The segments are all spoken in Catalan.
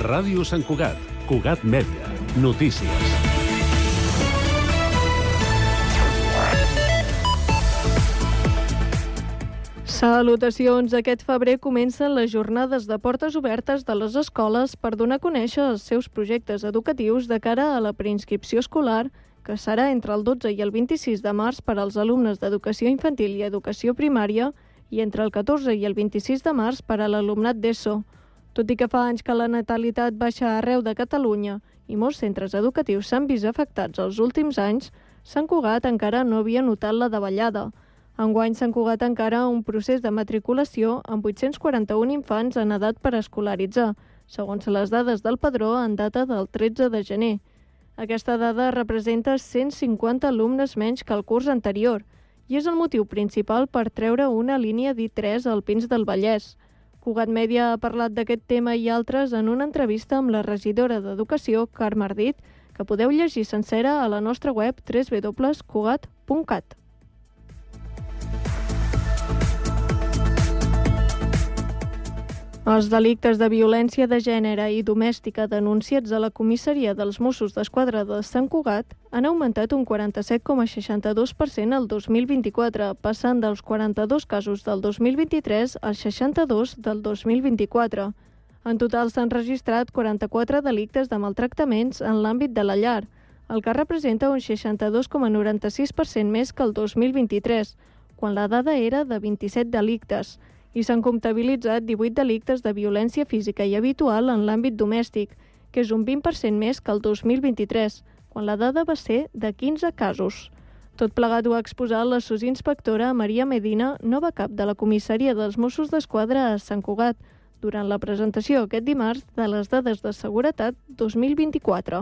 Ràdio Sant Cugat, Cugat Mèdia, notícies. Salutacions! Aquest febrer comencen les jornades de portes obertes de les escoles per donar a conèixer els seus projectes educatius de cara a la preinscripció escolar, que serà entre el 12 i el 26 de març per als alumnes d'educació infantil i educació primària i entre el 14 i el 26 de març per a l'alumnat d'ESO. Tot i que fa anys que la natalitat baixa arreu de Catalunya i molts centres educatius s'han vist afectats els últims anys, Sant Cugat encara no havia notat la davallada. Enguany Sant Cugat encara un procés de matriculació amb 841 infants en edat per escolaritzar, segons les dades del padró en data del 13 de gener. Aquesta dada representa 150 alumnes menys que el curs anterior i és el motiu principal per treure una línia d'I3 al Pins del Vallès. Cugat Mèdia ha parlat d'aquest tema i altres en una entrevista amb la regidora d'Educació, Carme Ardit, que podeu llegir sencera a la nostra web www.cugat.cat. Els delictes de violència de gènere i domèstica denunciats a la comissaria dels Mossos d'Esquadra de Sant Cugat han augmentat un 47,62% el 2024, passant dels 42 casos del 2023 als 62 del 2024. En total s'han registrat 44 delictes de maltractaments en l'àmbit de la llar, el que representa un 62,96% més que el 2023, quan la dada era de 27 delictes, i s'han comptabilitzat 18 delictes de violència física i habitual en l'àmbit domèstic, que és un 20% més que el 2023, quan la dada va ser de 15 casos. Tot plegat ho ha exposat la sosinspectora Maria Medina, nova cap de la comissaria dels Mossos d'Esquadra a Sant Cugat, durant la presentació aquest dimarts de les dades de seguretat 2024.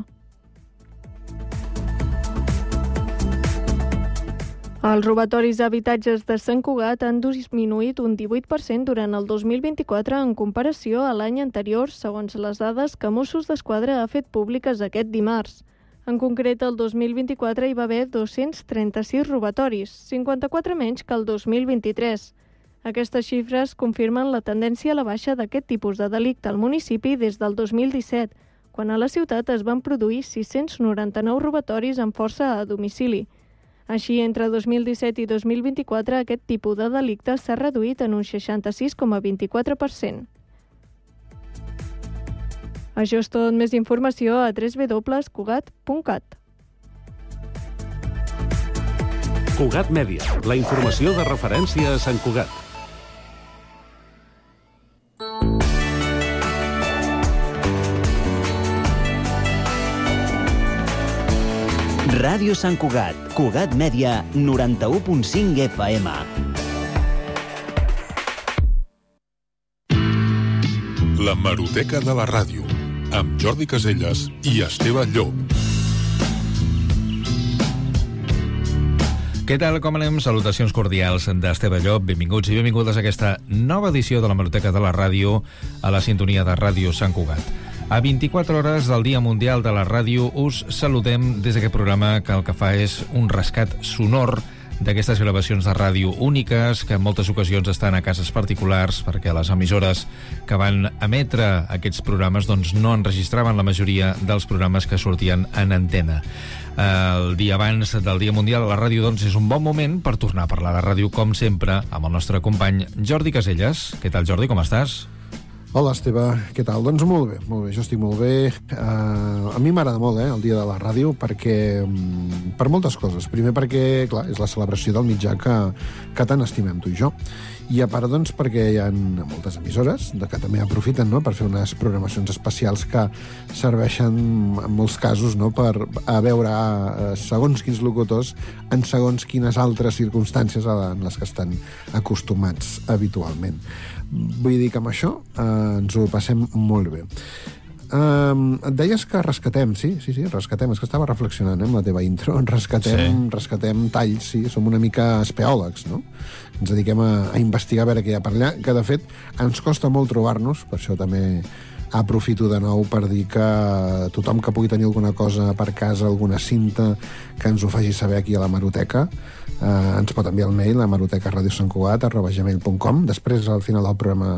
Els robatoris d'habitatges de Sant Cugat han disminuït un 18% durant el 2024 en comparació a l'any anterior, segons les dades que Mossos d'Esquadra ha fet públiques aquest dimarts. En concret, el 2024 hi va haver 236 robatoris, 54 menys que el 2023. Aquestes xifres confirmen la tendència a la baixa d'aquest tipus de delicte al municipi des del 2017, quan a la ciutat es van produir 699 robatoris amb força a domicili. Així, entre 2017 i 2024, aquest tipus de delicte s'ha reduït en un 66,24%. Això és tot. Més informació a www.cugat.cat. Cugat Mèdia, la informació de referència a Sant Cugat. Ràdio Sant Cugat, Cugat Mèdia, 91.5 FM. La Hemeroteca de la Ràdio, amb Jordi Caselles i Esteve Llop. Què tal, com anem? Salutacions cordials d'Esteve Llop. Benvinguts i benvingudes a aquesta nova edició de la Hemeroteca de la Ràdio a la sintonia de Ràdio Sant Cugat. A 24 hores del Dia Mundial de la Ràdio us saludem des d'aquest programa que el que fa és un rescat sonor d'aquestes gravacions de ràdio úniques que en moltes ocasions estan a cases particulars perquè les emissores que van emetre aquests programes doncs, no enregistraven la majoria dels programes que sortien en antena. El dia abans del Dia Mundial de la Ràdio doncs, és un bon moment per tornar a parlar de ràdio, com sempre, amb el nostre company Jordi Caselles. Què tal, Jordi, com estàs? Hola, Esteve, què tal? Doncs molt bé, jo estic molt bé. A mi m'agrada molt el Dia de la Ràdio perquè, per moltes coses. Primer perquè, clar, és la celebració del mitjà que tant estimem tu i jo. I a part, doncs, perquè hi ha moltes emissores que també aprofiten per fer unes programacions especials que serveixen, en molts casos, per a veure segons quins locutors en segons quines altres circumstàncies en les que estan acostumats habitualment. Vull dir que amb això ens ho passem molt bé. Et deies que rescatem, sí, rescatem, és que estava reflexionant amb la teva intro, rescatem talls, sí, som una mica espeòlegs, no? Ens dediquem a investigar a veure què hi ha per allà, que de fet ens costa molt trobar-nos, per això també aprofito de nou per dir que tothom que pugui tenir alguna cosa per casa, alguna cinta, que ens ho faci saber aquí a l'Hemeroteca, ens pot enviar el mail a hemerotecaradiosantcugat@gmail.com. Després, al final del programa,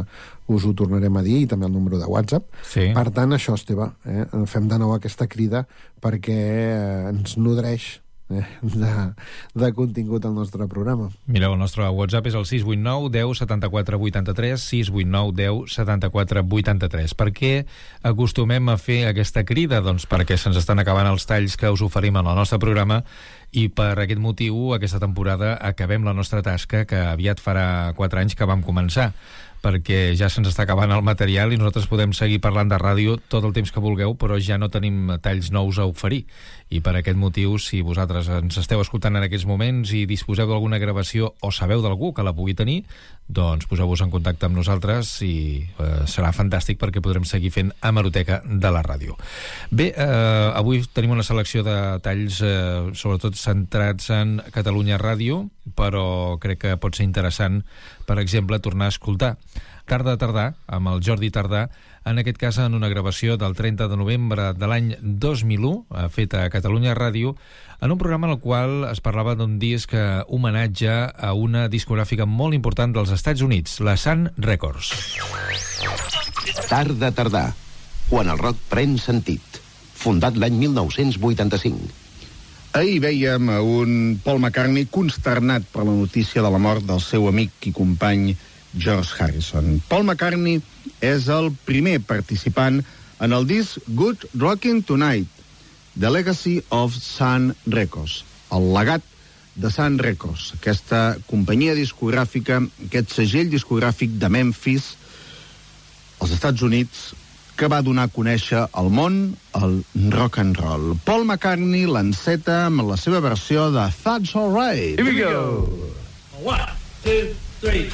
us ho tornarem a dir, i també el número de WhatsApp. Sí. Per tant, això, Esteve, fem de nou aquesta crida perquè ens nodreix de contingut al nostre programa. Mireu, el nostre WhatsApp és el 689 10 74 83, 689 10 74 83. Per què acostumem a fer aquesta crida? Doncs perquè se'ns estan acabant els talls que us oferim en el nostre programa, i per aquest motiu aquesta temporada acabem la nostra tasca, que aviat farà 4 anys que vam començar, perquè ja se'ns està acabant el material i nosaltres podem seguir parlant de ràdio tot el temps que vulgueu, però ja no tenim talls nous a oferir. I per aquest motiu, si vosaltres ens esteu escoltant en aquests moments i disposeu d'alguna gravació o sabeu d'algú que la pugui tenir, doncs poseu-vos en contacte amb nosaltres i serà fantàstic, perquè podrem seguir fent hemeroteca de la ràdio. Bé, avui tenim una selecció de talls sobretot centrats en Catalunya Ràdio, però crec que pot ser interessant, per exemple, tornar a escoltar Tarda a Tardar, amb el Jordi Tardà, en aquest cas en una gravació del 30 de novembre de l'any 2001, feta a Catalunya Ràdio, en un programa en el qual es parlava d'un disc homenatge a una discogràfica molt important dels Estats Units, la Sun Records. Tarda a Tardar, quan el rock pren sentit. Fundat l'any 1985. Ahir veiem a un Paul McCartney consternat per la notícia de la mort del seu amic i company George Harrison. Paul McCartney és el primer participant en el disc Good Rockin' Tonight, The Legacy of Sun Records, el legat de Sun Records, aquesta companyia discogràfica, aquest segell discogràfic de Memphis, als Estats Units, que va donar a conèixer al món el rock and roll. Paul McCartney l'enceta amb la seva versió de That's All Right. Here we go. 1, 2, 3.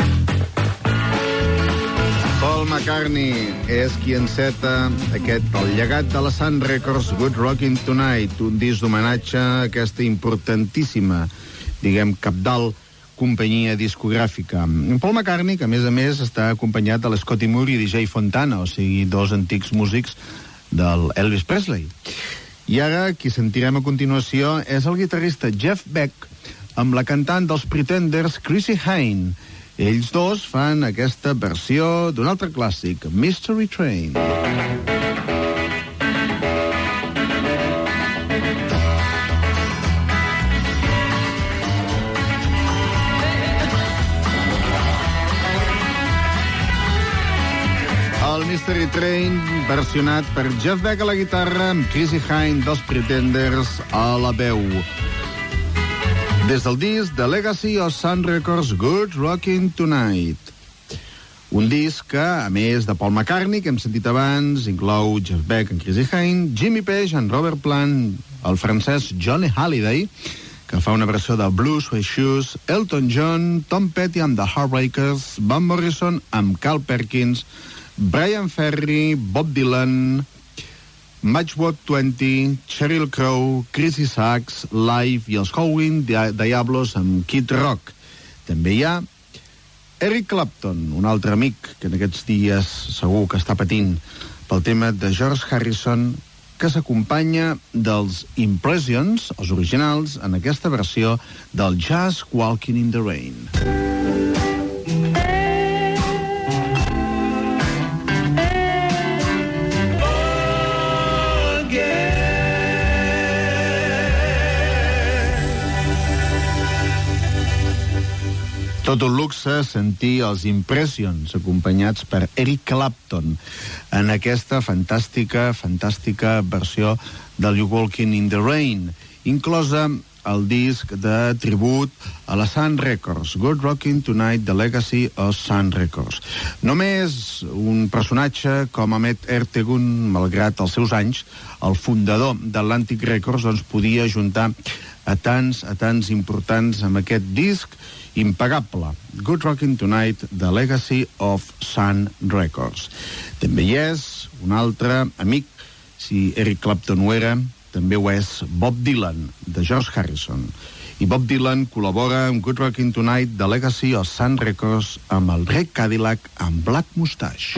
Paul McCartney és qui enceta el llegat de la Sun Records, Good Rockin' Tonight, un disc d'homenatge a aquesta importantíssima, cabdal companyia discogràfica. Paul McCartney, que a més està acompanyat de l'Scotty Moore i DJ Fontana, o sigui, dos antics músics del Elvis Presley. I ara, qui sentirem a continuació és el guitarrista Jeff Beck amb la cantant dels Pretenders, Chrissie Hynde. Ells dos fan aquesta versió d'un altre clàssic, Mystery Train. El Mystery Train, versionat per Jeff Beck a la guitarra, amb Chrissie Hynde dels Pretenders a la veu. Des del disc The Legacy of Sun Records, Good Rockin' Tonight. Un disc que, a més de Paul McCartney, que hem sentit abans, inclou Jeff Beck en Chrissie Hynde, Jimmy Page en Robert Plant, el francès Johnny Hallyday, que fa una versió de Blue Suede Shoes, Elton John, Tom Petty amb The Heartbreakers, Van Morrison amb Carl Perkins, Brian Ferry, Bob Dylan, Matchbox 20, Sheryl Crow, Chrissy Sachs, Live i els Howling Diablos amb Kid Rock. També hi ha Eric Clapton, un altre amic que en aquests dies segur que està patint pel tema de George Harrison, que s'acompanya dels Impressions, els originals, en aquesta versió del Just Walking in the Rain. Tot un luxe sentir els Impressions acompanyats per Eric Clapton en aquesta fantàstica versió del You Walking in the Rain, inclosa el disc de tribut a la Sun Records, Good Rockin' Tonight, The Legacy of Sun Records. Només un personatge com Ahmet Ertegun, malgrat els seus anys, el fundador d'Atlantic Records, doncs podia ajuntar a tants importants amb aquest disc impagable, Good Rockin' Tonight, The Legacy of Sun Records. També hi és un altre amic, si Eric Clapton ho era, també ho és Bob Dylan, de George Harrison. I Bob Dylan col·labora amb Good Rockin' Tonight, The Legacy of Sun Records, amb el Red Cadillac amb Black Moustache.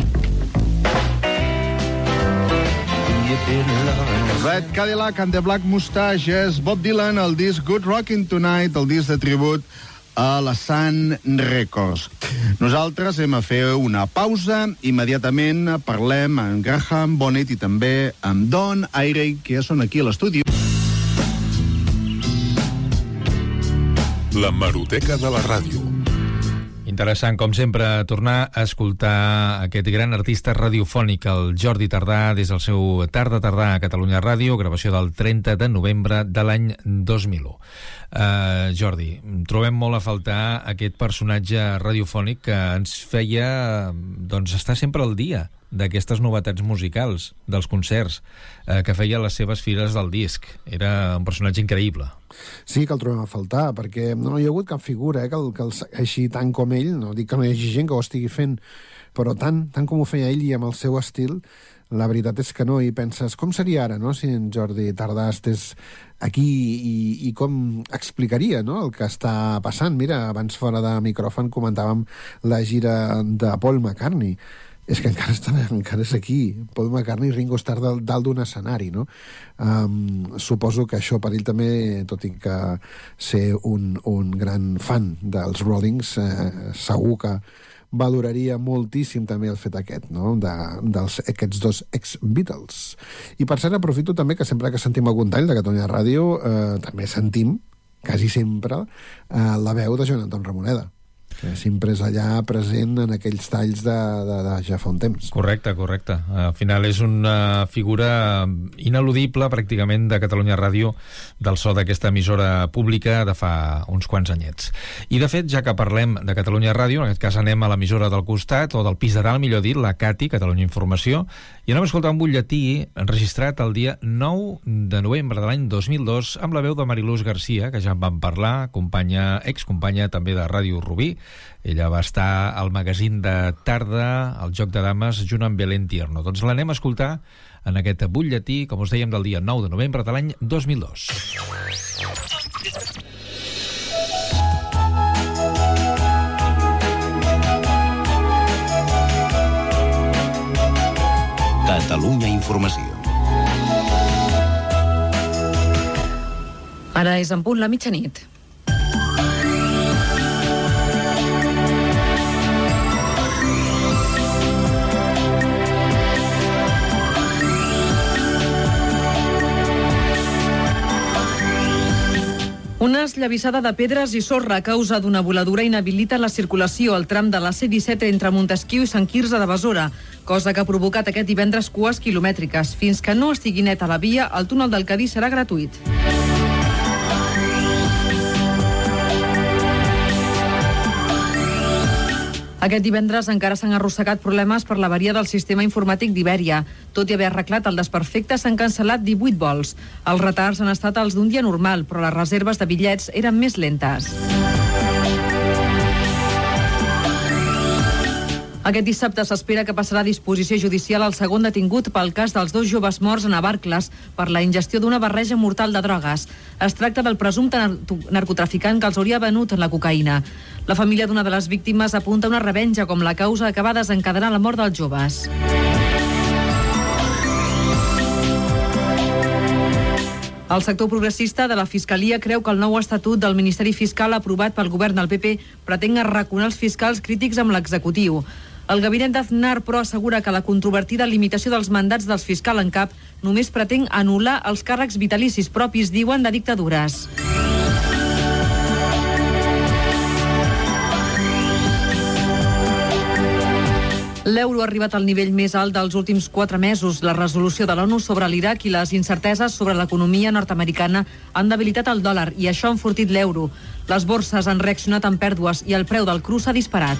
Red Cadillac and the Black Moustache és Bob Dylan, el disc Good Rockin' Tonight, el disc de tribut a la Sun Records. Nosaltres hem a fer una pausa. Immediatament parlem amb Graham Bonnet i també amb Don Airey, que ja són aquí a l'estudi. L'hemeroteca de la ràdio. Interessant, com sempre, tornar a escoltar aquest gran artista radiofònic, el Jordi Tardà, des del seu Tarda Tardà a Catalunya Ràdio, gravació del 30 de novembre de l'any 2001. Jordi, trobem molt a faltar aquest personatge radiofònic que ens feia estar sempre al dia d'aquestes novetats musicals, dels concerts, que feia les seves fires del disc. Era un personatge increïble. Sí que el trobem a faltar, perquè no hi ha hagut cap figura que el segueixi tant com ell. No dic que no hi hagi gent que ho estigui fent, però tant com ho feia ell i amb el seu estil, la veritat és que no. I penses, com seria ara, no?, si en Jordi Tardà estés aquí i com explicaria, no?, el que està passant. Mira, abans fora de micròfon comentàvem la gira de Paul McCartney. És que encara és aquí. Paul McCartney i Ringo Starr dalt d'un escenari, no? Suposo que això per ell també, tot i que ser un gran fan dels Rollings, segur que valoraria moltíssim també el fet aquest, no?, d'aquests dos ex-Beatles. I per cert, aprofito també que sempre que sentim algun tall de Catalunya Ràdio, també sentim, quasi sempre, la veu de Joan Anton Ramoneda, que sempre és allà present en aquells talls de ja fa un temps. Correcte. Al final és una figura ineludible pràcticament de Catalunya Ràdio, del so d'aquesta emissora pública de fa uns quants anyets. I de fet, ja que parlem de Catalunya Ràdio, en aquest cas anem a l'emissora del costat, o del pis de dalt, millor dit, la CATI, Catalunya Informació, i anem a escoltar un butlletí enregistrat el dia 9 de novembre de l'any 2002 amb la veu de Mariluz Garcia, que ja en vam parlar, excompanya també de Ràdio Rubí. Ella va estar al magazín de tarda, al Joc de Dames, junt amb Belén Tierno. Doncs l'anem a escoltar en aquest butlletí, com us dèiem, del dia 9 de novembre de l'any 2002. Catalunya Informació. Ara és en punt la mitjanit. Una esllavissada de pedres i sorra a causa d'una voladura inhabilita la circulació al tram de la C-17 entre Montesquiu i Sant Quirze de Besora, cosa que ha provocat aquest divendres cues quilomètriques. Fins que no estigui neta la via, el túnel del Cadí serà gratuït. Aquest divendres encara s'han arrossegat problemes per l'averia del sistema informàtic d'Ibèria. Tot i haver arreglat el desperfecte, s'han cancel·lat 18 vols. Els retards han estat els d'un dia normal, però les reserves de bitllets eren més lentes. Aquest dissabte s'espera que passarà a disposició judicial el segon detingut pel cas dels dos joves morts a Navarcles per la ingestió d'una barreja mortal de drogues. Es tracta del presumpte narcotraficant que els hauria venut la cocaïna. La família d'una de les víctimes apunta una revenja com la causa que va desencadenar la mort dels joves. El sector progressista de la Fiscalia creu que el nou estatut del Ministeri Fiscal aprovat pel govern del PP pretén arraconar els fiscals crítics amb l'executiu. El gabinet d'Aznar, però, assegura que la controvertida limitació dels mandats dels fiscals en cap només pretén anul·lar els càrrecs vitalicis propis, diuen, de dictadures. L'euro ha arribat al nivell més alt dels últims 4 mesos. La resolució de l'ONU sobre l'Iraq i les incerteses sobre l'economia nord-americana han debilitat el dòlar i això ha enfortit l'euro. Les borses han reaccionat amb pèrdues i el preu del cru s'ha disparat.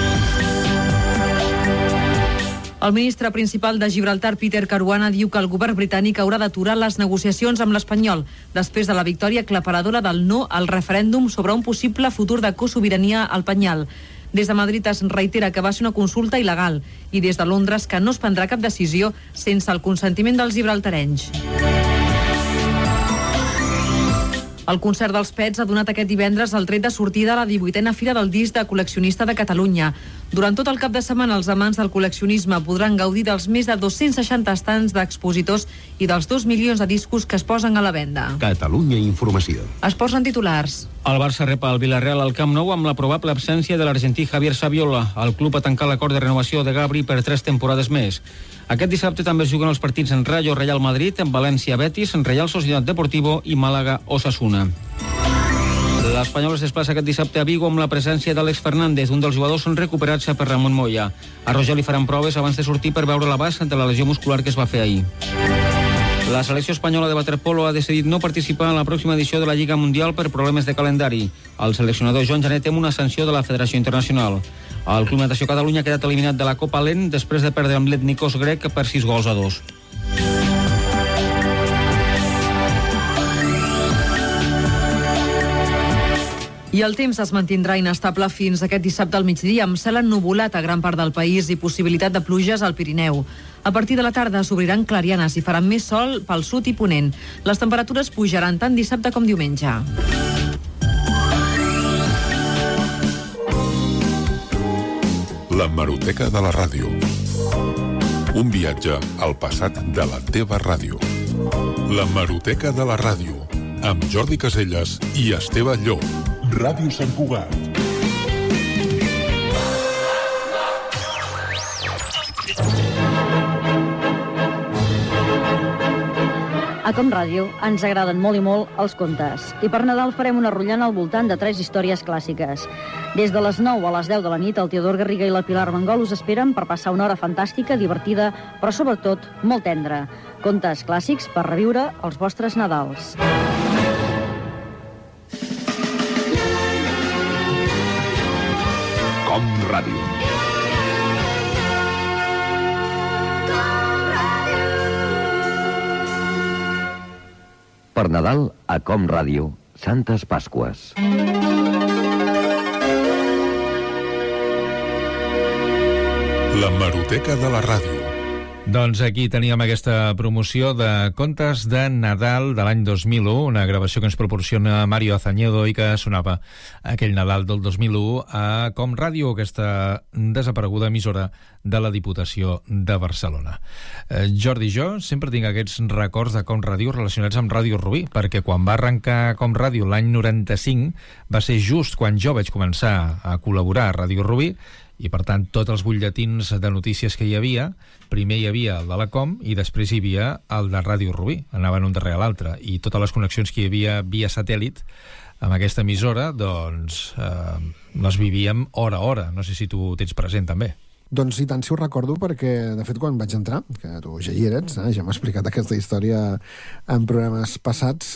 El ministre principal de Gibraltar, Peter Caruana, diu que el govern britànic haurà d'aturar les negociacions amb l'Espanyol després de la victòria aclaparadora del no al referèndum sobre un possible futur de cosobirania al Penyal. Des de Madrid es reitera que va ser una consulta il·legal i des de Londres que no es prendrà cap decisió sense el consentiment dels gibraltarenys. El concert dels Pets ha donat aquest divendres el tret de sortida a la 18a Fira del Disc de Col·leccionista de Catalunya. Durant tot el cap de setmana, els amants del col·leccionisme podran gaudir dels més de 260 estants d'expositors i dels 2 milions de discos que es posen a la venda. Catalunya Informació. Esports en titulars. El Barça rep el Villarreal al Camp Nou amb la probable absència de l'argentí Javier Saviola. El club ha tancat l'acord de renovació de Gabri per 3 temporades més. Aquest dissabte també es juguen els partits en Rayo Real Madrid, en València Betis, en Real Sociedad Deportivo i Màlaga Osasuna. L'Espanyol es desplaça aquest dissabte a Vigo amb la presència d'Àlex Fernández, un dels jugadors recuperats per Ramon Moya. A Roger li faran proves abans de sortir per veure l'abast de la lesió muscular que es va fer ahir. La selecció espanyola de waterpolo ha decidit no participar en la pròxima edició de la Lliga Mundial per problemes de calendari. El seleccionador Joan Janet tem una sanció de la Federació Internacional. El Club Natació Catalunya ha quedat eliminat de la Copa Lent després de perdre amb l'Etnikos grec per 6-2. I el temps es mantindrà inestable fins aquest dissabte al migdia, amb cel ennuvolat a gran part del país i possibilitat de pluges al Pirineu. A partir de la tarda s'obriran clarianes i faran més sol pel sud i ponent. Les temperatures pujaran tant dissabte com diumenge. L'hemeroteca de la ràdio. Un viatge al passat de la teva ràdio. L'hemeroteca de la ràdio, amb Jordi Caselles i Esteve Llop. Ràdio Sant Cugat. A Com Ràdio ens agraden molt i molt els contes. I per Nadal farem una rotllana al voltant de 3 històries clàssiques. Des de les 9 a les 10 de la nit, el Teodor Garriga i la Pilar Mangol us esperen per passar una hora fantàstica, divertida, però sobretot molt tendra. Contes clàssics per reviure els vostres Nadals. Com Ràdio. Per Nadal, a Com Ràdio, Santes Pasqües. L'hemeroteca de la ràdio. Doncs aquí teníem aquesta promoció de contes de Nadal de l'any 2001, una gravació que ens proporciona Mario Azañedo i que sonava aquell Nadal del 2001 a Com Ràdio, aquesta desapareguda emissora de la Diputació de Barcelona. Jordi i jo sempre tinc aquests records de Com Ràdio relacionats amb Ràdio Rubí, perquè quan va arrencar Com Ràdio l'any 95 va ser just quan jo vaig començar a col·laborar a Ràdio Rubí, i per tant tots els butlletins de notícies que hi havia, primer hi havia el de la Com i després hi havia el de Ràdio Rubí, anaven un darrere l'altre, i totes les connexions que hi havia via satèl·lit amb aquesta emissora, doncs les vivíem hora a hora. No sé si tu tens present també. Doncs i tant si ho recordo, perquè de fet quan vaig entrar, que tu ja hi eres, ja m'ha explicat aquesta història en programes passats,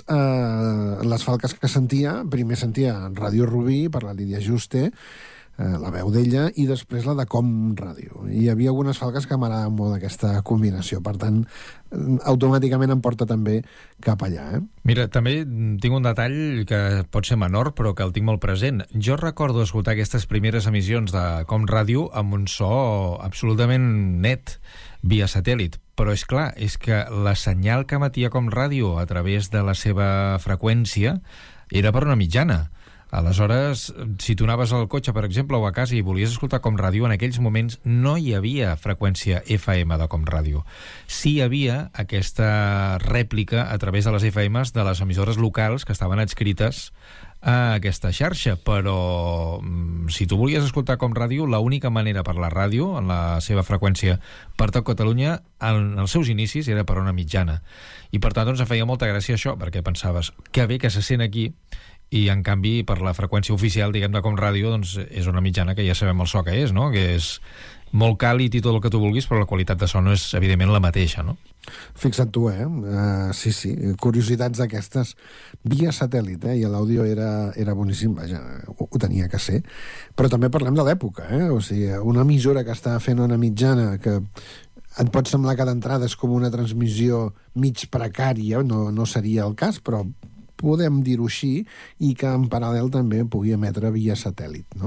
les falques que sentia, primer sentia Ràdio Rubí per la Lídia Juste, la veu d'ella, i després la de Com Ràdio. I hi havia algunes falques que m'agradaven molt aquesta combinació, per tant automàticament em porta també cap allà. Mira, també tinc un detall que pot ser menor però que el tinc molt present. Jo recordo escoltar aquestes primeres emissions de Com Ràdio amb un so absolutament net via satèl·lit, però és clar, és que la senyal que emetia Com Ràdio a través de la seva freqüència era per una mitjana. Aleshores, si tu anaves al cotxe, per exemple, o a casa i volies escoltar Com Ràdio, en aquells moments no hi havia freqüència FM de Com Ràdio. Sí hi havia aquesta rèplica a través de les FMs de les emissores locals que estaven adscrites a aquesta xarxa, però si tu volies escoltar Com Ràdio, l'única manera per la ràdio, en la seva freqüència per tot Catalunya, en els seus inicis era per una mitjana. I per tant, doncs, em feia molta gràcia això, perquè pensaves que bé que se sent aquí, i en canvi per la freqüència oficial, diguem, de Com Ràdio, doncs és una mitjana que ja sabem el so que és, no? Que és molt càlid i tot el que tu vulguis, però la qualitat de so no és evidentment la mateixa, no? Fixa't tu, sí, curiositats d'aquestes via satèl·lit, i l'àudio era boníssim, vaja, ho tenia que ser, però també parlem de l'època, o sigui, una emissora que està fent una mitjana que et pot semblar que d'entrada és com una transmissió mig precària, no seria el cas, però podem dir-ho així, i que en paral·lel també pugui emetre via satèl·lit, no?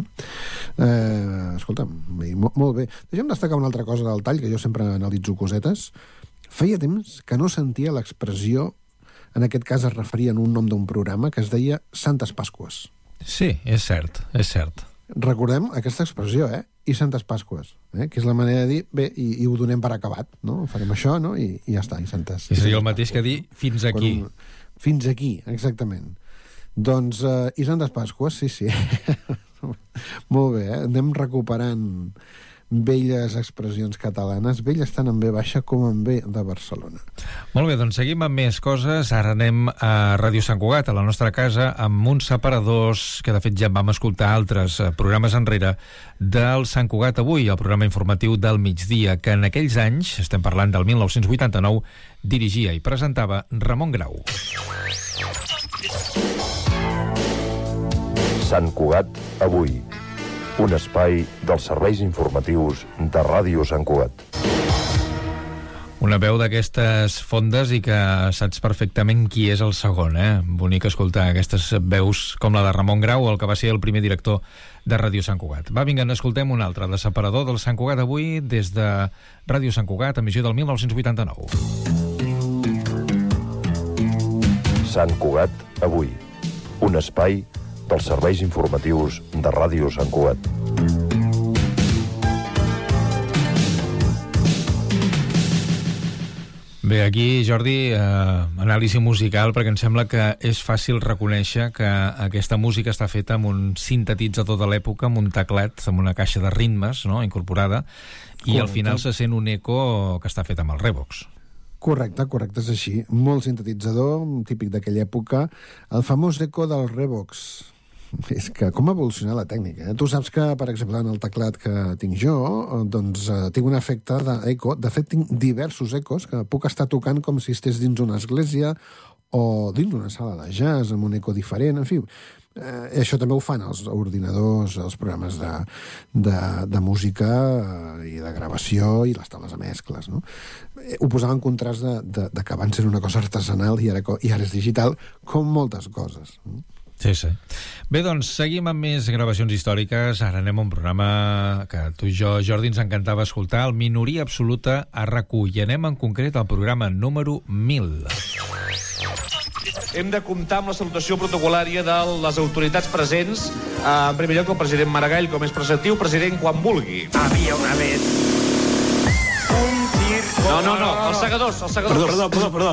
Escolta'm, molt bé. Deixa'm destacar una altra cosa del tall, que jo sempre analitzo cosetes. Feia temps que no sentia l'expressió, en aquest cas es referia a un nom d'un programa, que es deia Santes Pasqües. Sí, és cert, és cert. Recordem aquesta expressió, i Santes Pasques, que és la manera de dir, bé, i ho donem per acabat, no? Farem això, no? I ja està, i Santes. I seria el mateix que dir fins aquí. Fins aquí, exactament. Doncs, i Santes Pasques, sí. Molt bé, anem recuperant velles expressions catalanes, velles tant en B baixa com en B de Barcelona. Molt bé, doncs seguim amb més coses. Ara anem a Ràdio Sant Cugat, a la nostra casa, amb uns separadors que de fet ja vam escoltar altres programes enrere del Sant Cugat Avui, el programa informatiu del migdia, que en aquells anys, estem parlant del 1989, dirigia i presentava Ramon Grau. Sant Cugat Avui, un espai dels serveis informatius de Ràdio Sant Cugat. Una veu d'aquestes fondes i que saps perfectament qui és el segon, Bonic escoltar aquestes veus com la de Ramon Grau, el que va ser el primer director de Ràdio Sant Cugat. Va, vinga, n'escoltem un altre, de separador del Sant Cugat Avui, des de Ràdio Sant Cugat, emissió del 1989. Sant Cugat Avui, un espai dels serveis informatius de Ràdio Sant Cugat. Bé, aquí, Jordi, anàlisi musical, perquè em sembla que és fàcil reconèixer que aquesta música està feta amb un sintetitzador de l'època, amb un teclat, amb una caixa de ritmes, no?, incorporada, i al final se sent un eco que està fet amb el Revox. Correcte, és així. Molt sintetitzador, típic d'aquella època. El famós eco del Revox. És que com ha evolucionat la tècnica, Tu saps que, per exemple, en el teclat que tinc jo, doncs tinc un efecte d'eco. De fet, tinc diversos ecos que puc estar tocant com si estigués dins una església o dins una sala de jazz amb un eco diferent, en fi. Això també ho fan els ordinadors, els programes de música i de gravació i les taules de mescles, no? Ho posava en contrast de que abans era una cosa artesanal i ara és digital, com moltes coses. Sí. Bé, doncs, seguim amb més gravacions històriques. Ara anem a un programa que tu i jo, Jordi, ens encantava escoltar, el Minoria Absoluta a RAC1, i anem en concret al programa número 1000. Hem de comptar amb la salutació protocolària de les autoritats presents. En primer lloc, el president Maragall, com és preceptiu. President, quan vulgui. Havia una vez un circo... No, els segadors. Perdó.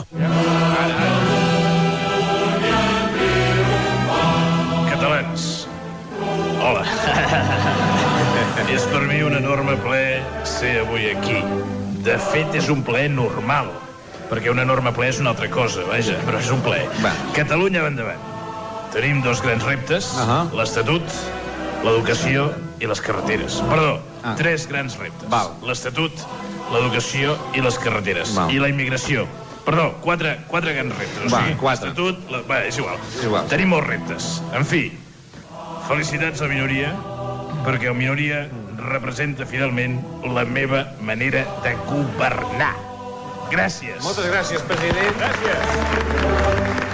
Catalans, hola. És per mi un enorme plaer ser avui aquí. De fet, és un plaer normal, perquè un enorme plaer és una altra cosa, vaja, però és un plaer. Catalunya va endavant. Tenim dos grans reptes, l'Estatut, l'educació i les carreteres. Perdó, tres grans reptes. L'Estatut, l'educació i les carreteres. I la immigració. Perdó, quatre grans reptes. O sigui, l'Estatut... és igual. Tenim molts reptes. En fi, felicitats a Minoria, perquè el Minoria representa finalment la meva manera de governar. Gràcies. Moltes gràcies, president. Gràcies.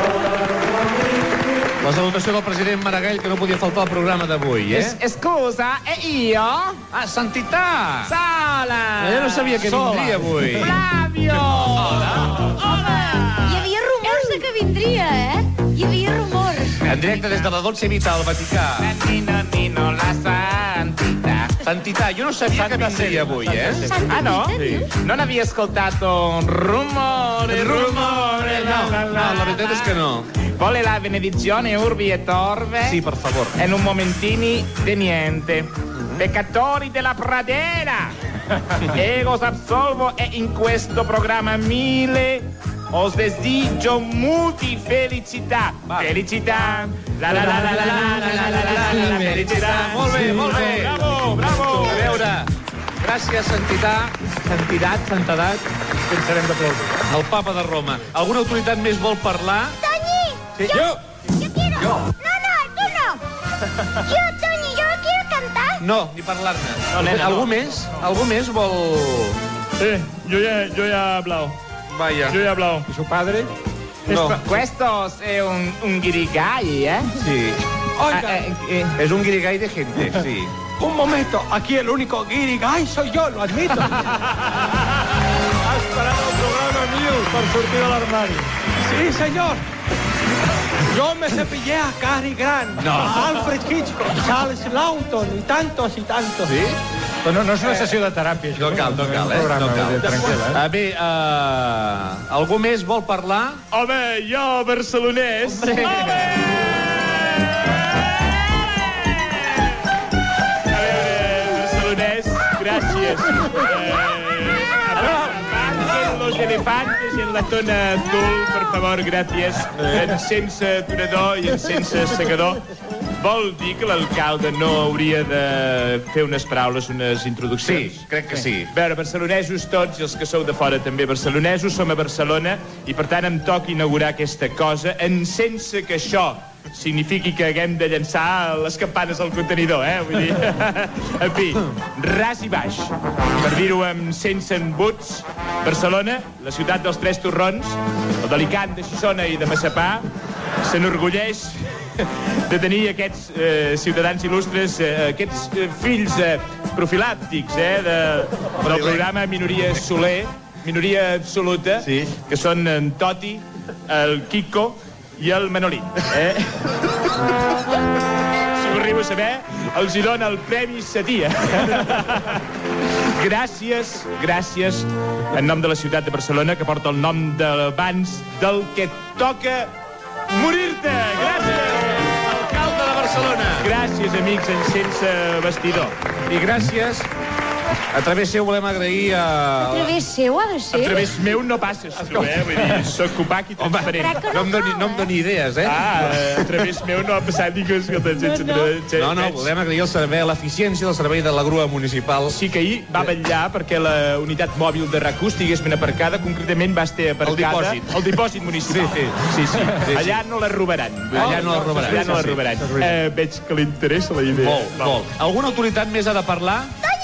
La salutació del president Maragall, que no podia faltar al programa d'avui, Scusa, io? Santità! Sala! Jo no sabia que vindria avui. Flavio! Hola! Hi havia rumors de que vindria, Hi havia rumors. En directe des de la Dolce Vita, al Vaticà. Nino, la Santità. Santità, jo no sabia que vindria avui, Ah, no? Sí. Non havia ascoltato rumore. No, la veritat és que no. Vuole la benedizione urbi e torve? Sì, per favore. En un momentini de niente. Peccatori della pradera. Ego os absolvo e in questo programma 1000 os desigio multi felicità. Felicità. La felicità. Molt bé. Bravo. A veure, gràcies, santedat. Pensarem d'aplaudir. El papa de Roma. Alguna autoritat més vol parlar? Toni! Yo quiero. No, tú no. Toni, yo quiero cantar. No, ni parlar-ne. Algú més vol... Yo ya he hablado. Vaya. Yo ya he hablado. ¿Y su padre? No. Questo è un guirigay, Sí. Oiga. Es un guirigay de gente, sí. Un momento, aquí el único guirigay soy yo, lo admito. Has parado el programa 1000 per sortir de l'armari. Sí, senyor. Yo me cepillé a Cary Grant, a Alfred Hitchcock, Charles Lawton y tantos. Sí? Però no és una sessió de teràpia, això. No cal, no cal. Tranquil·la. Bé, algú més vol parlar? Home, jo, barcelonès. A veure, barcelonès, gràcies. Aparquen los elefantes en la zona azul, per favor, gràcies. Sense aturador i sense secador. Vol dir que l'alcalde no hauria de fer unes paraules, unes introduccions? Sí, crec que sí. A veure, barcelonesos tots, i els que sou de fora també barcelonesos, som a Barcelona, i per tant em toca inaugurar aquesta cosa, sense que això signifiqui que haguem de llançar les campanes al contenidor, vull dir... En fi, ras i baix. Per dir-ho sense embuts, Barcelona, la ciutat dels Tres Torrons, el d'Alicant, de Xixona i de Massapà, s'enorgulleix de tenir aquests ciutadans il·lustres, aquests fills profilàctics del programa Minoria Soler, minoria absoluta, que són en Toti, el Quico i el Manolí. Si ho arribo a saber, els hi dona el Premi Satia. Gràcies, en nom de la ciutat de Barcelona, que porta el nom d'abans del que toca morir-te. Gràcies, alcalde de Barcelona. Gràcies, amics, en sense vestidor. I gràcies. A través seu volem agrair a... A través seu ha de ser? A través meu no passes tu, vull dir, soc opac i transparent. No em doni idees, a través meu no ha passat ningú, escolta, sense... No, volem agrair el servei, l'eficiència del servei de la grua municipal. Sí que ahir va vetllar perquè la unitat mòbil de RAC1 estigués ben aparcada, concretament va estar aparcada... El dipòsit municipal. Sí. Allà no la robaran. Allà no la robaran. Veig que li interessa la idea. Molt. Alguna autoritat més ha de parlar?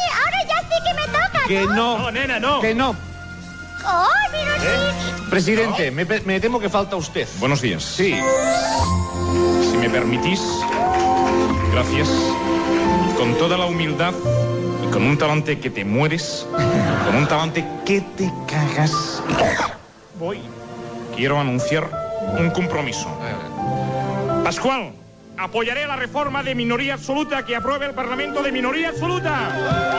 Que no. No, nena, no. Que no. ¡Oh, pero sí! Presidente, me temo que falta usted. Buenos días. Sí. Si me permitís, gracias. Con toda la humildad y con un talante que te mueres, con un talante que te cagas, quiero anunciar un compromiso. Pascual, apoyaré la reforma de minoría absoluta que apruebe el Parlamento de minoría absoluta.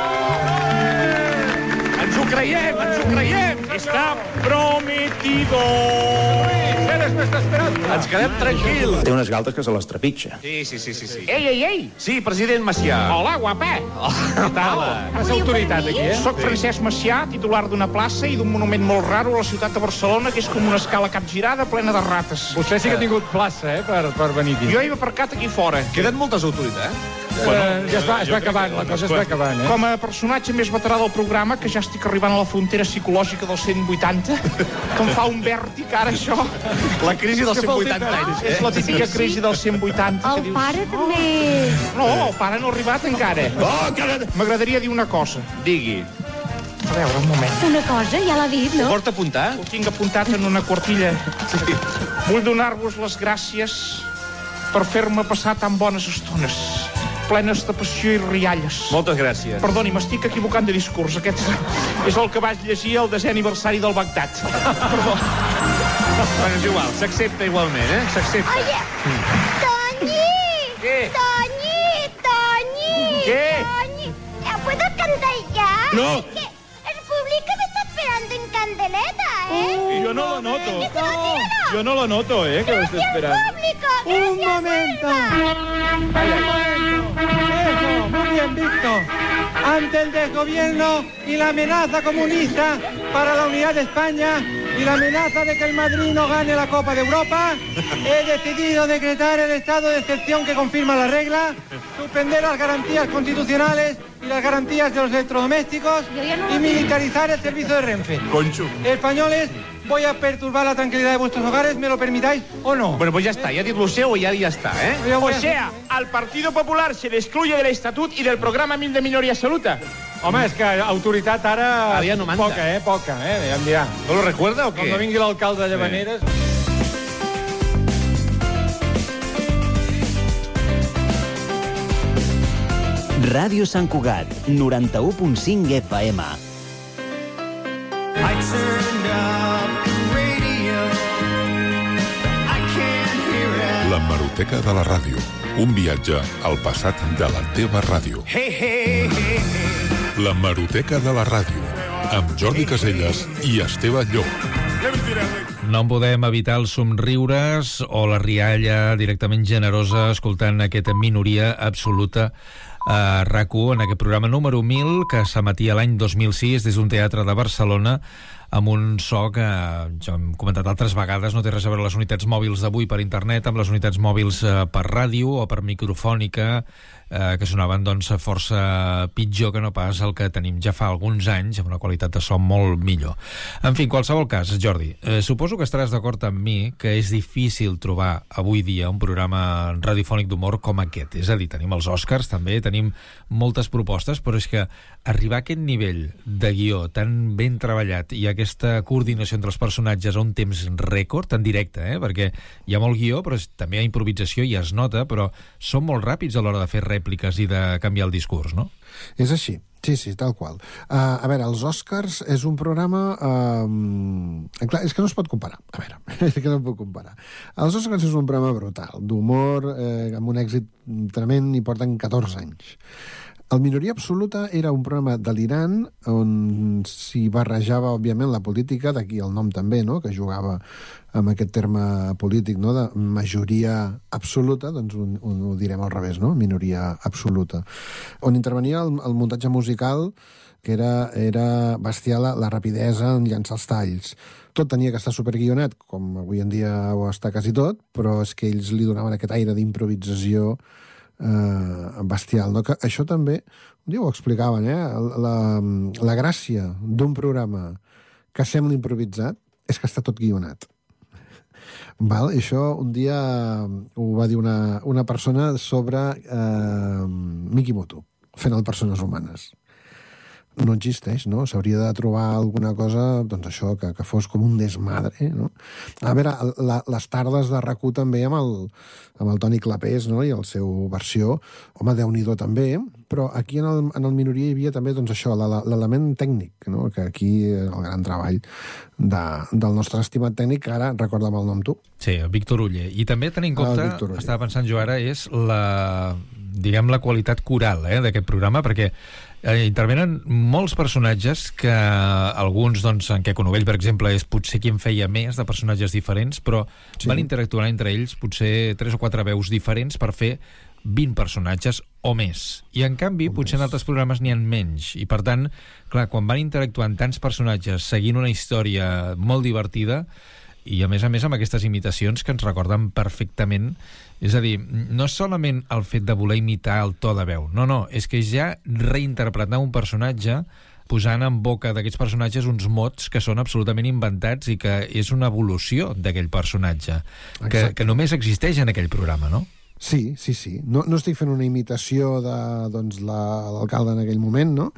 Ens ho creiem! Està prometido! Eres nuestra esperanza! Ens quedem tranquils! Té unes galtes que se les trepitja. Sí. Ei! Sí, president Macià. Hola, guapa! Què tal? És autoritat, aquí, Soc Francesc Macià, titular d'una plaça i d'un monument molt raro a la ciutat de Barcelona, que és com una escala capgirada plena de rates. Vostè sí que ha tingut plaça, per venir aquí. Jo he aparcat aquí fora. Queden moltes autoritats? Ja es va acabant, la cosa es va acabant, Com a personatge més veterà del programa, que ja estic arribant a la frontera psicològica dels 180, que em fa un vèrtic, ara, això. La crisi dels 180 anys. És la típica crisi dels 180. El pare també. No, el pare no ha arribat encara. M'agradaria dir una cosa. Digui. A veure, un moment. Una cosa, ja l'ha dit, no? Ho porta apuntar? Ho tinc apuntat en una quartilla. Vull donar-vos les gràcies per fer-me passar tan bones estones, plenes de passió i rialles. Moltes gràcies. Perdoni, m'estic equivocant de discurs. Aquest és el que vaig llegir al 10è aniversari del Bagdad. Perdó. Bueno, és igual, s'accepta igualment, S'accepta. Oye, Toñi. ¿Qué? Toñi. ¿Qué? Toñi. ¿Puedo cantar ya? No. Es que el público me está esperando en candeleta, Yo no lo noto. Yo no lo noto, que lo estoy esperando. ¡Público! ¡Un momento! Eso, muy bien visto. Ante el desgobierno y la amenaza comunista para la unidad de España y la amenaza de que el Madrid no gane la Copa de Europa, he decidido decretar el estado de excepción que confirma la regla, suspender las garantías constitucionales y las garantías de los electrodomésticos y militarizar el servicio de Renfe. Concho. Españoles, voy a perturbar la tranquilidad de vuestros hogares, ¿me lo permitáis o no? Bueno, pues ya está, ya dit lo seu y ya está, O sea, al Partido Popular se le excluye del Estatut y del programa 1000 de minoría absoluta. Home, és que autoritat ara ja no manda. Poca, ja em dirà. ¿No lo recuerda o qué? Com no vingui l'alcalde de Llavaneres... Ràdio Sant Cugat, 91.5 FM. I turned up the radio. I can't hear it. L'hemeroteca de la ràdio. Un viatge al passat de la teva ràdio. L'hemeroteca de la ràdio. Amb Jordi Caselles i Esteve Llop. No en podem evitar els somriures o la rialla directament generosa escoltant aquesta minoria absoluta a RAC1 en aquest programa número 1000 que s'emetia l'any 2006 des d'un teatre de Barcelona amb un so que, ja hem comentat altres vegades, no té res a veure les unitats mòbils d'avui per internet amb les unitats mòbils per ràdio o per microfònica, que sonaven doncs força pitjor que no pas el que tenim ja fa alguns anys, amb una qualitat de so molt millor. En fi, en qualsevol cas, Jordi, suposo que estaràs d'acord amb mi que és difícil trobar avui dia un programa radiofònic d'humor com aquest. És a dir, tenim els Oscars també, tenim moltes propostes, però és que arribar a aquest nivell de guió tan ben treballat i aquesta coordinació entre els personatges a un temps rècord, en directe, perquè hi ha molt guió, però també hi ha improvisació i es nota, però són molt ràpids a l'hora de fer rèpliques i de canviar el discurs, no? És així. Sí, tal qual. A veure, els Oscars és un programa... clar, és que no es pot comparar. A veure, és que no es pot comparar. Els Oscars és un programa brutal, d'humor, amb un èxit tremend, i porten 14 anys. El Minoria Absoluta era un programa delirant on s'hi barrejava, òbviament, la política, d'aquí el nom també, no?, que jugava amb aquest terme polític, no?, de majoria absoluta, doncs ho direm al revés, no?, minoria absoluta. On intervenia el muntatge musical, que era bestial, la rapidesa en llançar els talls. Tot tenia que estar superguionat, com avui en dia ho està quasi tot, però és que ells li donaven aquest aire d'improvisació bestial, no? Que això també, un dia ho explicaven, la gràcia d'un programa que sembla improvisat és que està tot guionat. Val? I això un dia ho va dir una persona sobre Mikimoto, fent el Persones Humanes. No existeix, no? S'hauria de trobar alguna cosa, doncs això, que fos com un desmadre, no? A veure, les tardes de RAC1 també amb el Toni Clapés, no?, i el seu versió, home, Déu-n'hi-do també, però aquí en el Minoria hi havia també, doncs això, l'element tècnic, no?, que aquí el gran treball del nostre estimat tècnic, que ara recorda'm el nom tu. Sí, Víctor Uller. I també tenir en compte, estava pensant jo ara, és la qualitat coral d'aquest programa, perquè intervenen molts personatges que alguns, doncs, en Queco Novell, per exemple, és potser qui en feia més de personatges diferents, però van interactuant entre ells potser 3 o 4 veus diferents per fer 20 personatges o més. I, en canvi, potser en altres programes n'hi ha menys. I, per tant, clar, quan van interactuant tants personatges seguint una història molt divertida, i a més amb aquestes imitacions que ens recorden perfectament, és a dir, no és solament el fet de voler imitar el to de veu, no, és que ja reinterpretar un personatge posant en boca d'aquests personatges uns mots que són absolutament inventats i que és una evolució d'aquell personatge, que només existeix en aquell programa, no? Sí. No estic fent una imitació de l'alcalde en aquell moment, no?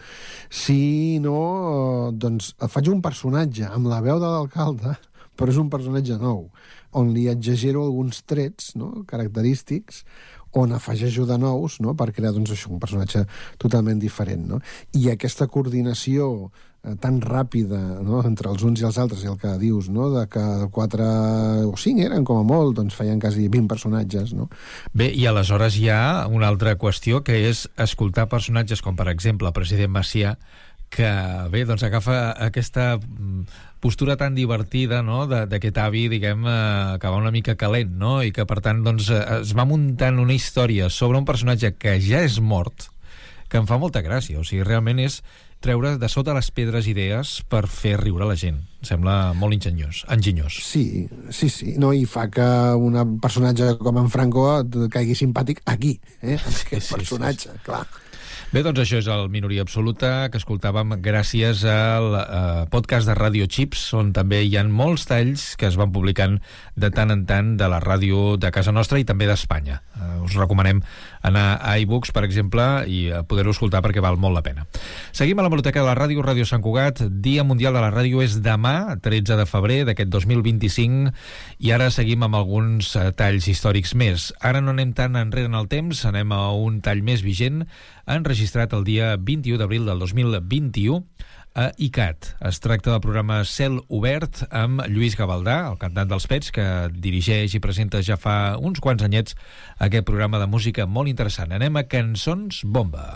Sinó, doncs, faig un personatge amb la veu de l'alcalde, però és un personatge nou, on li exagero alguns trets, no?, característics, on afegeixo de nous, no?, per crear, doncs, això, un personatge totalment diferent, no? I aquesta coordinació tan ràpida, no?, entre els uns i els altres, i el que dius, no?, de que 4 o 5 eren com a molt, doncs feien quasi 20 personatges, no? Bé, i aleshores hi ha una altra qüestió, que és escoltar personatges com, per exemple, el president Macià, que, bé, doncs agafa aquesta postura tan divertida, no?, d'aquest avi, diguem, que va una mica calent, no?, i que, per tant, doncs, es va muntant una història sobre un personatge que ja és mort, que em fa molta gràcia. O sigui, realment és treure de sota les pedres idees per fer riure la gent. Sembla molt enginyós. Sí. No, i fa que un personatge com en Franco caigui simpàtic aquí, aquest personatge, clar. Bé, doncs això és el Minoria Absoluta, que escoltàvem gràcies al podcast de Ràdio Chips, on també hi ha molts talls que es van publicant de tant en tant de la ràdio de casa nostra i també d'Espanya. Us recomanem anar a iBooks, per exemple, i poder-ho escoltar perquè val molt la pena. Seguim a la Hemeroteca de la Ràdio, Ràdio Sant Cugat. Dia Mundial de la Ràdio és demà, 13 de febrer d'aquest 2025, i ara seguim amb alguns talls històrics més. Ara no anem tan enrere en el temps, anem a un tall més vigent, enregistrat el dia 21 d'abril del 2021 a ICAT. Es tracta del programa Cel Obert amb Lluís Gavaldà, el cantant dels Pets, que dirigeix i presenta ja fa uns quants anyets aquest programa de música molt interessant. Anem a Cançons Bomba.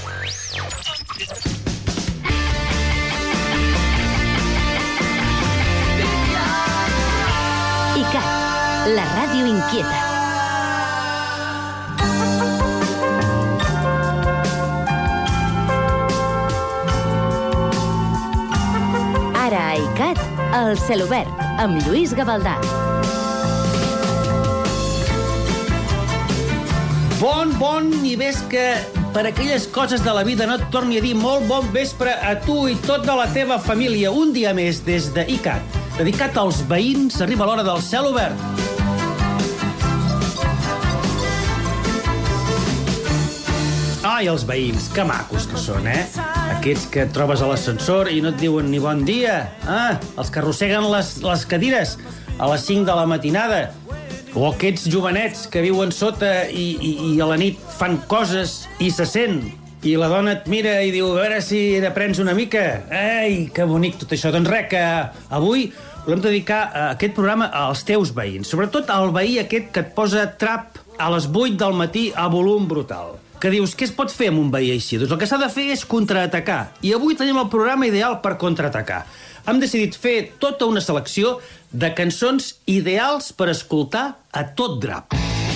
ICAT, la ràdio inquieta. Ara a ICAT, el Celobert, amb Lluís Gavaldà. Bon, i ves que per aquelles coses de la vida no et torni a dir molt bon vespre a tu i tota la teva família. Un dia més des de ICAT, dedicat als veïns, arriba l'hora del Celobert. Ai, els veïns, que macos que són, Aquests que et trobes a l'ascensor i no et diuen ni bon dia. Els que arrosseguen les cadires a les 5 de la matinada. O aquests jovenets que viuen sota i a la nit fan coses i se sent. I la dona et mira i diu, a veure si n'aprens una mica. Ai, que bonic tot això. Doncs res, que avui volem dedicar aquest programa als teus veïns. Sobretot al veí aquest que et posa trap a les 8 del matí a volum brutal. Que dius, què es pot fer amb un veí així? Doncs el que s'ha de fer és contraatacar. I avui tenim el programa ideal per contraatacar. Hem decidit fer tota una selecció de cançons ideals per escoltar a tot drap.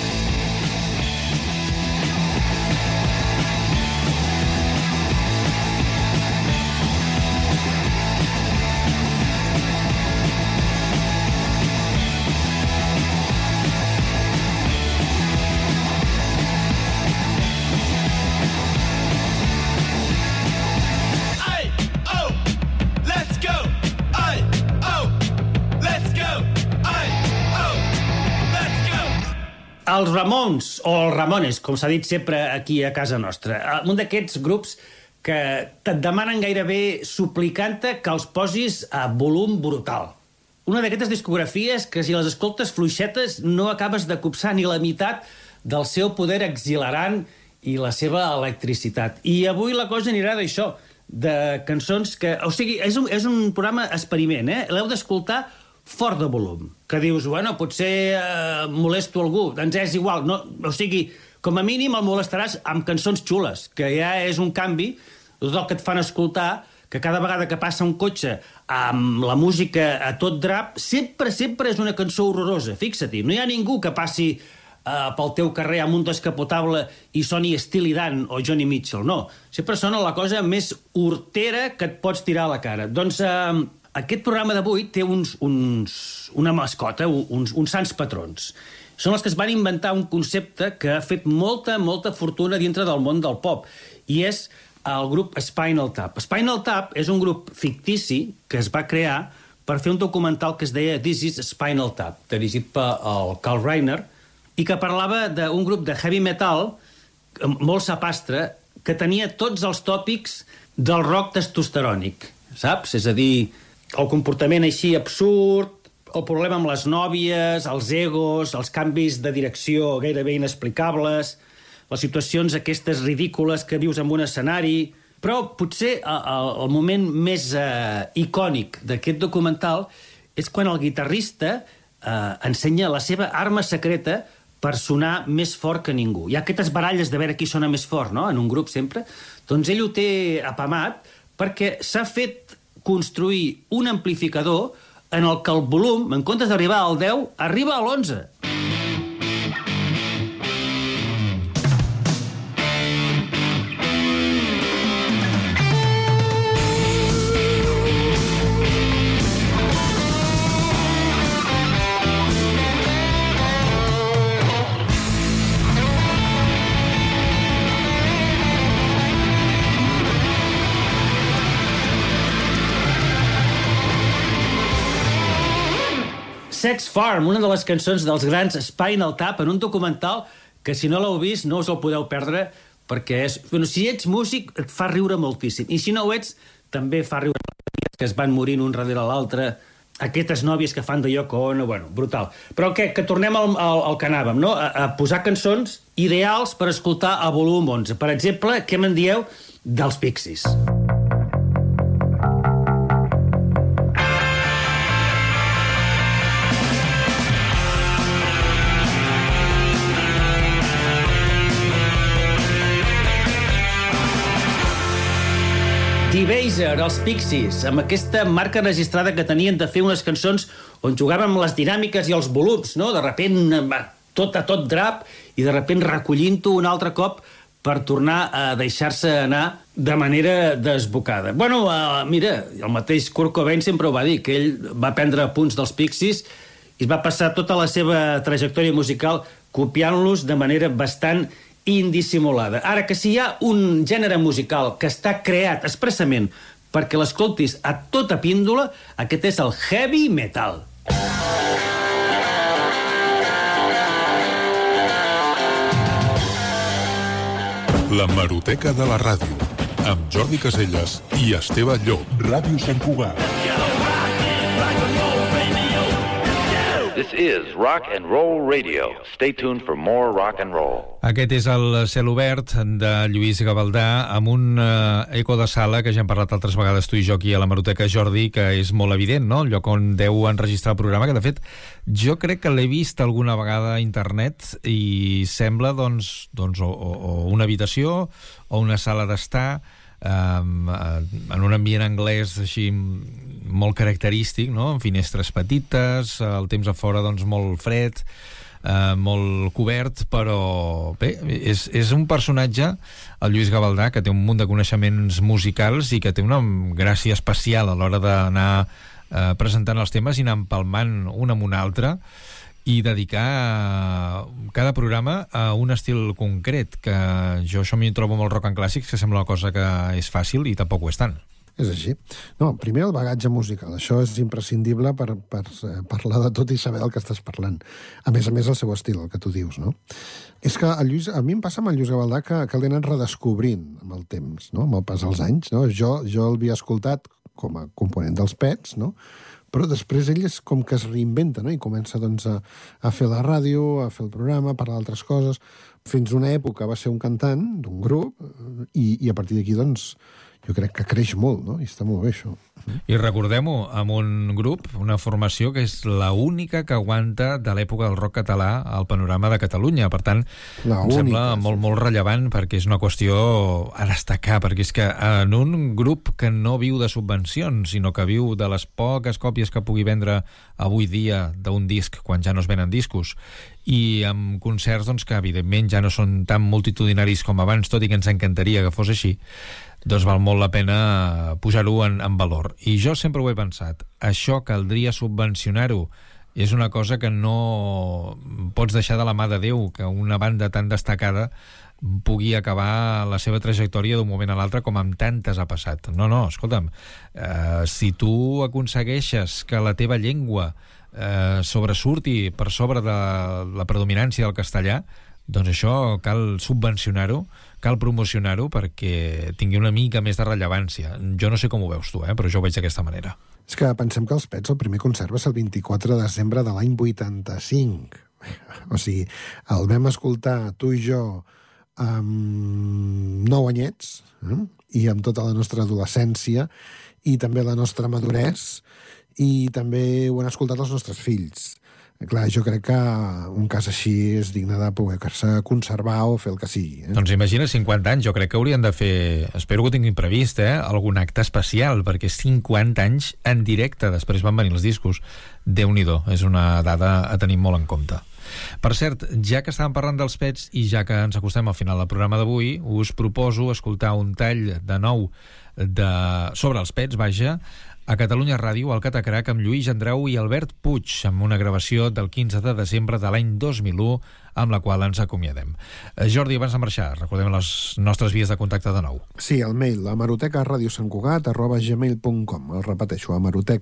Els Ramons, o els Ramones, com s'ha dit sempre aquí a casa nostra. Un d'aquests grups que te't demanen gairebé suplicant-te que els posis a volum brutal. Una d'aquestes discografies que si les escoltes fluixetes no acabes de copsar ni la meitat del seu poder exhilarant i la seva electricitat. I avui la cosa anirà d'això, de cançons que... O sigui, és un programa experiment, L'heu d'escoltar fort de volum, que dius, bueno, potser molesto algú, doncs és igual, no, o sigui, com a mínim el molestaràs amb cançons xules, que ja és un canvi, tot el que et fan escoltar, que cada vegada que passa un cotxe amb la música a tot drap, sempre és una cançó horrorosa, fixa-t'hi, no hi ha ningú que passi pel teu carrer amb un descapotable i soni Steely Dan o Johnny Mitchell, no, sempre sona la cosa més hortera que et pots tirar a la cara. Doncs aquest programa d'avui té una mascota, uns sants patrons. Són els que es van inventar un concepte que ha fet molta fortuna dintre del món del pop, i és el grup Spinal Tap. Spinal Tap és un grup fictici que es va crear per fer un documental que es deia This is Spinal Tap, dirigit pel Carl Reiner, i que parlava d'un grup de heavy metal molt sapastre que tenia tots els tòpics del rock testosterònic, saps? És a dir, el comportament així absurd, el problema amb les nòvies, els egos, els canvis de direcció gairebé inexplicables, les situacions aquestes ridícules que vius en un escenari... Però potser el moment més icònic d'aquest documental és quan el guitarrista ensenya la seva arma secreta per sonar més fort que ningú. Hi ha aquestes baralles de veure qui sona més fort, no?, en un grup sempre. Doncs ell ho té apamat perquè s'ha fet construir un amplificador en el que el volum, en comptes d'arribar al 10, arriba a l'11. Sex Farm, una de les cançons dels grans Spinal Tap, en un documental que si no l'heu vist no us el podeu perdre, perquè és... Bueno, si ets músic et fa riure moltíssim, i si no ho ets també fa riure que es van morint un darrere l'altre, aquestes nòvies que fan de Yoko Ono, bueno, brutal. Però què, que tornem al que anàvem, no? A posar cançons ideals per escoltar a volum 11. Per exemple, què me'n dieu dels Pixies? Weezer, els Pixies, amb aquesta marca registrada que tenien de fer unes cançons on jugàvem les dinàmiques i els volums, no? De repent tot a tot drap i de repent recollint-ho un altre cop per tornar a deixar-se anar de manera desbocada. Bueno, mira, el mateix Kurt Cobain sempre ho va dir, que ell va prendre punts dels Pixies i es va passar tota la seva trajectòria musical copiant-los de manera bastant indissimulada. Ara, que si hi ha un gènere musical que està creat expressament perquè l'escoltis a tota píndola, aquest és el heavy metal. La Hemeroteca de la Ràdio, amb Jordi Casellas i Esteve Llop. Ràdio Sant Cugat. This is Rock and Roll Radio. Stay tuned for more rock and roll. Aquest és el Cel obert de Lluís Gavaldà amb un eco de sala que ja hem parlat altres vegades tu i jo aquí a la Hemeroteca, Jordi, que és molt evident, no? El lloc on deu enregistrar el programa, que de fet jo crec que l'he vist alguna vegada a internet i sembla doncs o una habitació o una sala d'estar en un ambient anglès així molt característic, no? Amb finestres petites, el temps a fora doncs molt fred, molt cobert, però bé, és un personatge, el Lluís Gavaldà, que té un munt de coneixements musicals i que té una gràcia especial a l'hora d'anar presentant els temes i anar empalmant un amb un altre i dedicar cada programa a un estil concret, que jo això m'hi trobo molt rock and clàssics, que sembla una cosa que és fàcil i tampoc ho és tant. És així. No, primer el bagatge musical. Això és imprescindible per parlar de tot i saber del que estàs parlant. A més, el seu estil, el que tu dius, no? És que a mi em passa amb el Lluís Gavaldà que l'he anat redescobrint amb el temps, no? Amb el pas dels anys, no? Jo l'havia escoltat com a component dels Pets, no? Però després ell és com que es reinventa, no? I comença doncs, a fer la ràdio, a fer el programa, a parlar d'altres coses. Fins una època va ser un cantant d'un grup i a partir d'aquí, doncs, jo crec que creix molt, no? I està molt bé, això. I recordem-ho, amb un grup, una formació que és l'única que aguanta de l'època del rock català al panorama de Catalunya. Per tant, em sembla molt rellevant perquè és una qüestió a destacar, perquè és que en un grup que no viu de subvencions, sinó que viu de les poques còpies que pugui vendre avui dia d'un disc, quan ja no es venen discos, i amb concerts doncs, que evidentment ja no són tan multitudinaris com abans, tot i que ens encantaria que fos així, doncs val molt la pena pujar-ho en valor. I jo sempre ho he pensat, això caldria subvencionar-ho. És una cosa que no pots deixar de la mà de Déu, que una banda tan destacada pugui acabar la seva trajectòria d'un moment a l'altre com amb tantes ha passat. No, escolta'm, si tu aconsegueixes que la teva llengua sobresurti per sobre de la predominància del castellà, doncs això cal subvencionar-ho, cal promocionar-ho perquè tingui una mica més de rellevància. Jo no sé com ho veus tu, però jo ho veig d'aquesta manera. És que pensem que els Pets, el primer concert va ser el 24 de desembre de l'any 85. O sigui, el vam escoltar tu i jo amb 9 anyets, i amb tota la nostra adolescència, i també la nostra madurez, i també ho han escoltat els nostres fills. Clar, jo crec que un cas així és digne de poder-se conservar o fer el que sigui. Doncs imagina, 50 anys, jo crec que haurien de fer, espero que ho tinguin previst, algun acte especial, perquè 50 anys en directe, després van venir els discos. Déu-n'hi-do, és una dada a tenir molt en compte. Per cert, ja que estàvem parlant dels Pets i ja que ens acostem al final del programa d'avui, us proposo escoltar un tall de nou sobre els Pets, vaja, a Catalunya Ràdio, al Catacrac, amb Lluís Andreu i Albert Puig, amb una gravació del 15 de desembre de l'any 2001, amb la qual ens acomiadem. Jordi, abans de marxar, recordem les nostres vies de contacte de nou. Sí, el mail, hemerotecaradiosantcugat@gmail.com. El repeteixo,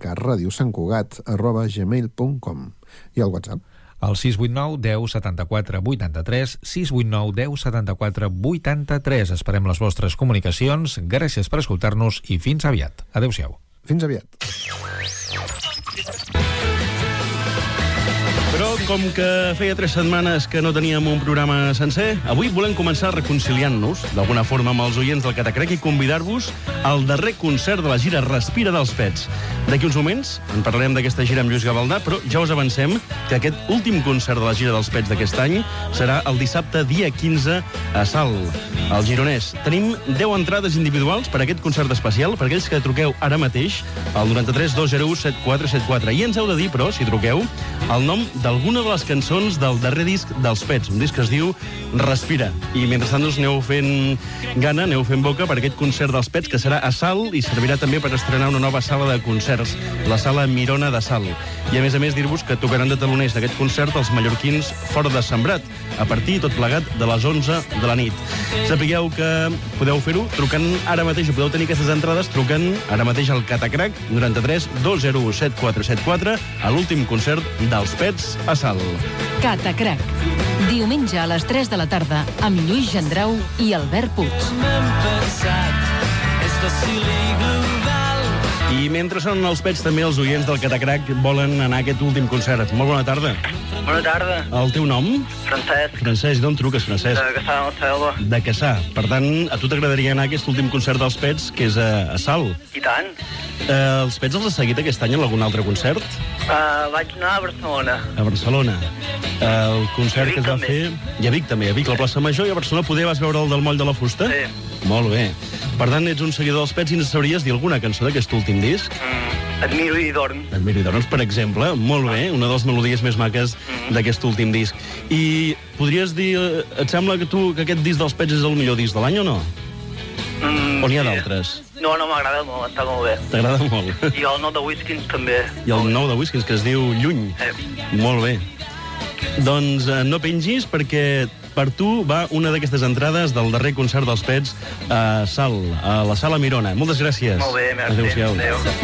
hemerotecaradiosantcugat@gmail.com. I el WhatsApp. El 689 10 74 83, 689 10 74 83. Esperem les vostres comunicacions. Gràcies per escoltar-nos i fins aviat. Adéu-siau. Fins aviat. Però com que feia 3 setmanes que no teníem un programa sencer, avui volem començar reconciliant-nos d'alguna forma amb els oients del Catacrec i convidar-vos al darrer concert de la gira Respira dels Pets. D'aquí uns moments en parlarem d'aquesta gira amb Lluís Gavaldà, però ja us avancem que aquest últim concert de la gira dels Pets d'aquest any serà el dissabte dia 15 a Salt, al Gironès. Tenim 10 entrades individuals per a aquest concert especial, per aquells que truqueu ara mateix al 93 201 7474. I ens heu de dir, però, si truqueu, el nom d'alguna de les cançons del darrer disc dels Pets, un disc que es diu Respira. I mentrestant us aneu fent gana, aneu fent boca per aquest concert dels Pets, que serà a Salt i servirà també per estrenar una nova sala de concerts, la Sala Mirona de Salt. I a més dir-vos que tocaran de taloners d'aquest concert els mallorquins Fora de Sembrat, a partir tot plegat de les 11 de la nit. Sapigueu que podeu fer-ho trucant ara mateix, o podeu tenir aquestes entrades trucant ara mateix al Catacrac 93 201 7474 a l'últim concert dels Pets a Salt. Catacrac. Diumenge a les 3 de la tarda amb Lluís Gendrau i Albert Puig. I mentre són els Pets, també els oients del Catacrac volen anar a aquest últim concert. Molt bona tarda. Bona tarda. El teu nom? Francesc. Francesc, d'on truques, Francesc? De Cassà, de la Selva. De Cassà. Per tant, a tu t'agradaria anar a aquest últim concert dels Pets, que és a Salt. I tant. Els Pets els has seguit aquest any en algun altre concert? Vaig anar a Barcelona. A Barcelona. El concert que es va fer... I a Vic també, a Vic, a la plaça Major, i a Barcelona poder vas veure el del Moll de la Fusta? Sí. Molt bé. Per tant, ets un seguidor dels Pets i ens sabries dir alguna cançó d'aquest últim disc? Admiro i dorm. Admiro i dorm, per exemple. Molt bé, una de les melodies més maques d'aquest últim disc. I podries dir... Et sembla que aquest disc dels Pets és el millor disc de l'any o no? O n'hi ha d'altres? No, m'agrada molt, està molt bé. T'agrada molt? I el nou de Whiskins també. I el nou de Whiskins, que es diu Lluny. Molt bé. Doncs no pengis, perquè per tu va una d'aquestes entrades del darrer concert dels Pets a Salt, a la Sala Mirona. Moltes gràcies. Molt bé, merci. Adéu-siau.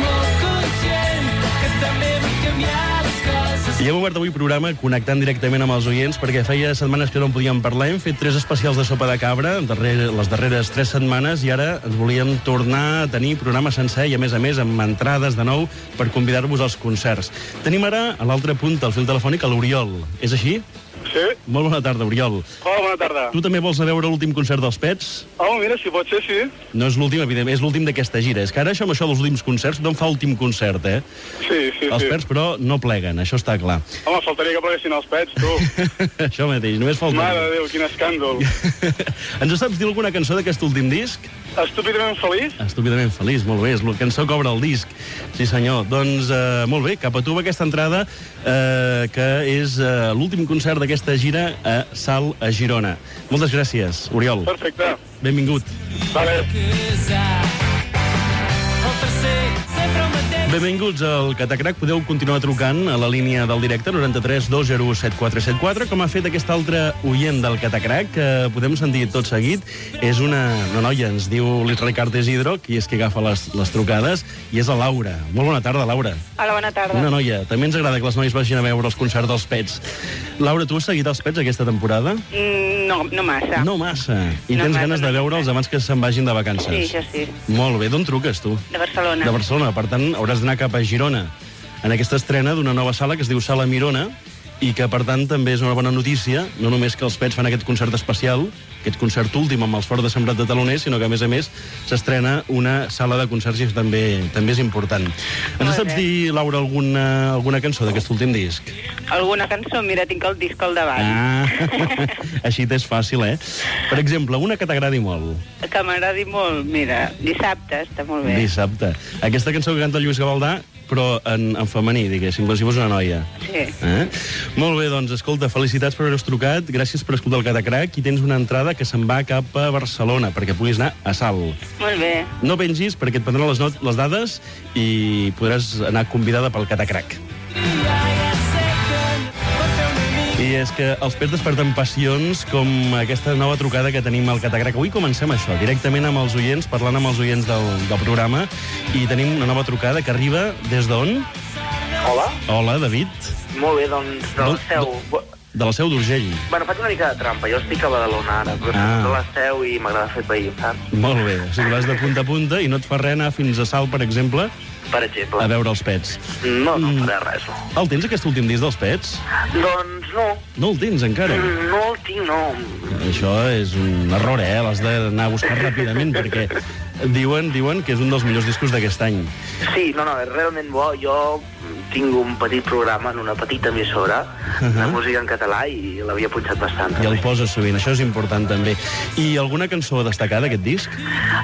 I hem obert avui programa connectant directament amb els oients, perquè feia setmanes que no en podíem parlar. Hem fet 3 especials de Sopa de Cabra, les darreres 3 setmanes, i ara ens volíem tornar a tenir programa sencer i, a més, amb entrades de nou per convidar-vos als concerts. Tenim ara, a l'altre punt del fil telefònic, a l'Oriol. És així? Sí. Molt bona tarda, Oriol. Hola, bona tarda. Tu també vols anar a veure l'últim concert dels Pets? Oh, mira, si pot ser, sí. No és l'últim, evidentment, és l'últim d'aquesta gira. És que ara això dels últims concerts tothom fa últim concert, eh? Sí. Els Pets, però, no pleguen, això està clar. Home, faltaria que pleguessin els Pets, tu. Això mateix, només faltaria. Mare de Déu, quin escàndol. Ens saps dir alguna cançó d'aquest últim disc? Estúpidament feliç? Estúpidament feliç, molt bé, és la cançó que obre el disc. Sí, senyor. Doncs, molt bé, cap a tu aquesta entrada, que és l'últim concert d'aquesta gira a Salt, a Girona. Moltes gràcies, Oriol. Perfecte. Benvingut. Vale. Benvinguts al Catacrac. Podeu continuar trucant a la línia del directe 93 201 7474, com ha fet aquest altre oient del Catacrac, que podem sentir tot seguit. És una noia, ens diu Ricard Isidro, qui és qui agafa les trucades, i és la Laura. Molt bona tarda, Laura. Hola, bona tarda. Una noia. També ens agrada que les noies vagin a veure els concerts dels Pets. Laura, tu has seguit els Pets aquesta temporada? No massa. No massa. I tens ganes de veure'ls abans que se'n vagin de vacances? Sí, això sí. Molt bé. D'on truques, tu? De Barcelona. De Barcelona. Per tant, hauràs d'anar cap a Girona en aquesta estrena d'una nova sala que es diu Sala Mirona, i que, per tant, també és una bona notícia, no només que els Pets fan aquest concert especial, aquest concert últim amb els Fora de Sembrat de taloners, sinó que, a més, s'estrena una sala de concerts i també és important. Ens saps dir, Laura, alguna cançó d'aquest últim disc? Alguna cançó? Mira, tinc el disc al davant. Així t'és fàcil, eh? Per exemple, una que t'agradi molt. Que m'agradi molt, mira, Dissabte, està molt bé. Dissabte. Aquesta cançó que canta el Lluís Gavaldà, però en femení, diguéssim, com si fos una noia. Sí. Molt bé, doncs, escolta, felicitats per haver-nos trucat, gràcies per escoltar el Catacrac, i tens una entrada que se'n va cap a Barcelona, perquè puguis anar a Salt. Molt bé. No pengis, perquè et prendran les dades i podràs anar convidada pel Catacrac. I és que els Pets desperten passions com aquesta nova trucada que tenim al Catacrac. Avui comencem això, directament amb els oients, parlant amb els oients del programa, i tenim una nova trucada que arriba des d'on? Hola. Hola, David. Molt bé, doncs, de la Seu. de la Seu d'Urgell. Bueno, faig una mica de trampa. Jo estic a Badalona ara, però soc de la Seu i m'agrada fer païm, saps? Molt bé. O sigui, vas de punta a punta i no et fa res anar fins a Salt, per exemple, Per exemple. a veure els Pets. No faré res, no. El tens, aquest últim disc dels Pets? Doncs no. No el tens, encara? No el tinc, no. Això és un error, l'has d'anar a buscar ràpidament, perquè diuen que és un dels millors discos d'aquest any. Sí, no, és realment bo. Jo tinc un petit programa en una petita emissora de música en català i l'havia punxat bastant. I el poses sovint, això és important també. I alguna cançó destacada, aquest disc?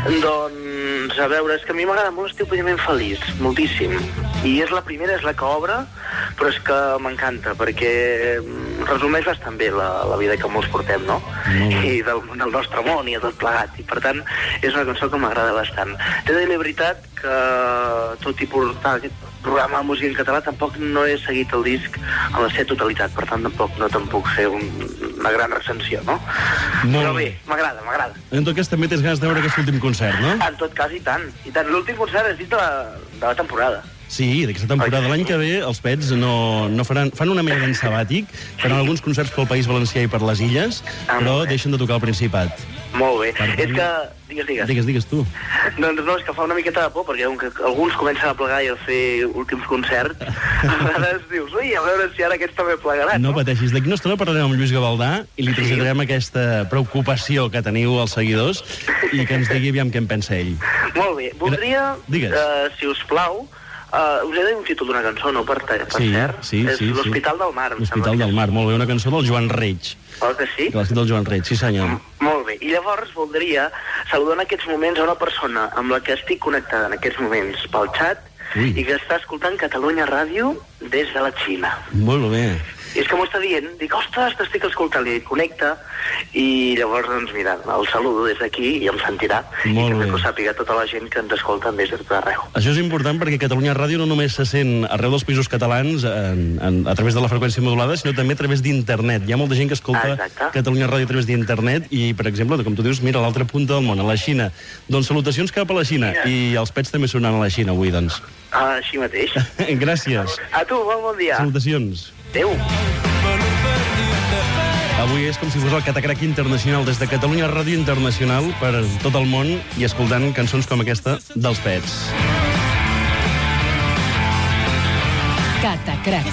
Doncs, a veure, és que a mi m'agrada molt Estiu Pallament Feliç, moltíssim. I és la primera, és la que obre, però és que m'encanta, perquè resumeix bastant bé la vida que molts portem, no? I del nostre món i a tot plegat. I, per tant, és una cançó que m'agrada bastant. T'he de dir la veritat que, tot i portar aquest programa de música en català, tampoc no he seguit el disc en la seva totalitat, per tant, tampoc no te'n puc fer una gran recensió, no? Però bé, m'agrada. En tot cas, també tens ganes de veure aquest últim concert, no? En tot cas, i tant. L'últim concert és dit de la temporada. Sí, d'aquesta temporada. L'any que ve els Pets no fan una mena d'any sabàtic, faran alguns concerts pel País Valencià i per les Illes, però deixen de tocar al Principat. Molt bé. És que... Digues tu. Doncs no, és que fa una miqueta de por, perquè alguns comencen a plegar i a fer últims concerts, a vegades dius, ui, a veure si ara aquests també plegaran. No pateixis. D'aquí una estona parlarem amb Lluís Gavaldà i li traslladarem aquesta preocupació que teniu els seguidors i que ens digui aviam què en pensa ell. Molt bé. Voldria, si us plau, us he de dir un títol d'una cançó, no per cert? Sí. És L'Hospital del Mar. L'Hospital del Mar, molt bé. Una cançó del Joan Reig. Oh, que sí? Que l'ha escrit el Joan Reig, sí senyor. Molt bé. I llavors voldria saludar en aquests moments a una persona amb la que estic connectada en aquests moments pel xat i que està escoltant Catalunya Ràdio des de la Xina. Molt bé. I és que m'ho està dient, dic, ostres, t'estic escoltant, li connecta, i llavors, doncs, mira, el saludo des d'aquí i em sentirà. Molt bé. I que ho sàpiga tota la gent que ens escolta des de tot arreu. Això és important perquè Catalunya Ràdio no només se sent arreu dels països catalans a través de la freqüència modulada, sinó també a través d'internet. Hi ha molta gent que escolta Catalunya Ràdio a través d'internet i, per exemple, com tu dius, mira, a l'altra punta del món, a la Xina. Doncs salutacions cap a la Xina. I els Pets també sonaran a la Xina avui, doncs. Així mateix. Gràcies. A tu, bon dia. Salutacions. Adéu. Avui és com si fos el Catacrac Internacional des de Catalunya Ràdio Internacional per tot el món i escoltant cançons com aquesta dels Pets. Catacrac.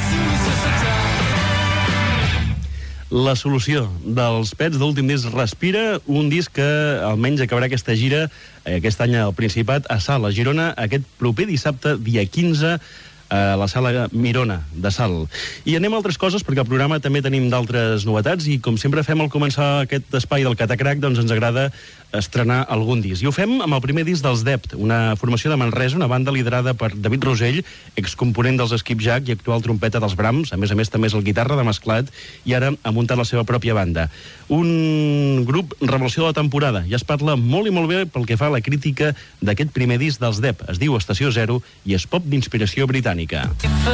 La solució dels Pets de l'últim disc Respira, un disc que almenys acabarà aquesta gira aquest any al Principat, a Salt, a Girona, aquest proper dissabte, dia 15, a la sala Mirona de Salt. I anem a altres coses, perquè al programa també tenim d'altres novetats i, com sempre fem al començar aquest espai del Catacrac, doncs ens agrada estrenar algun disc. I ho fem amb el primer disc dels Dept, una formació de Manresa, una banda liderada per David Rosell, excomponent dels Skipjack i actual trompeta dels Brahms, a més també és el guitarra de mesclat, i ara ha muntat la seva pròpia banda. Un grup revelació de la temporada. Ja es parla molt i molt bé pel que fa a la crítica d'aquest primer disc dels Dept. Es diu Estació Zero i és pop d'inspiració britànica.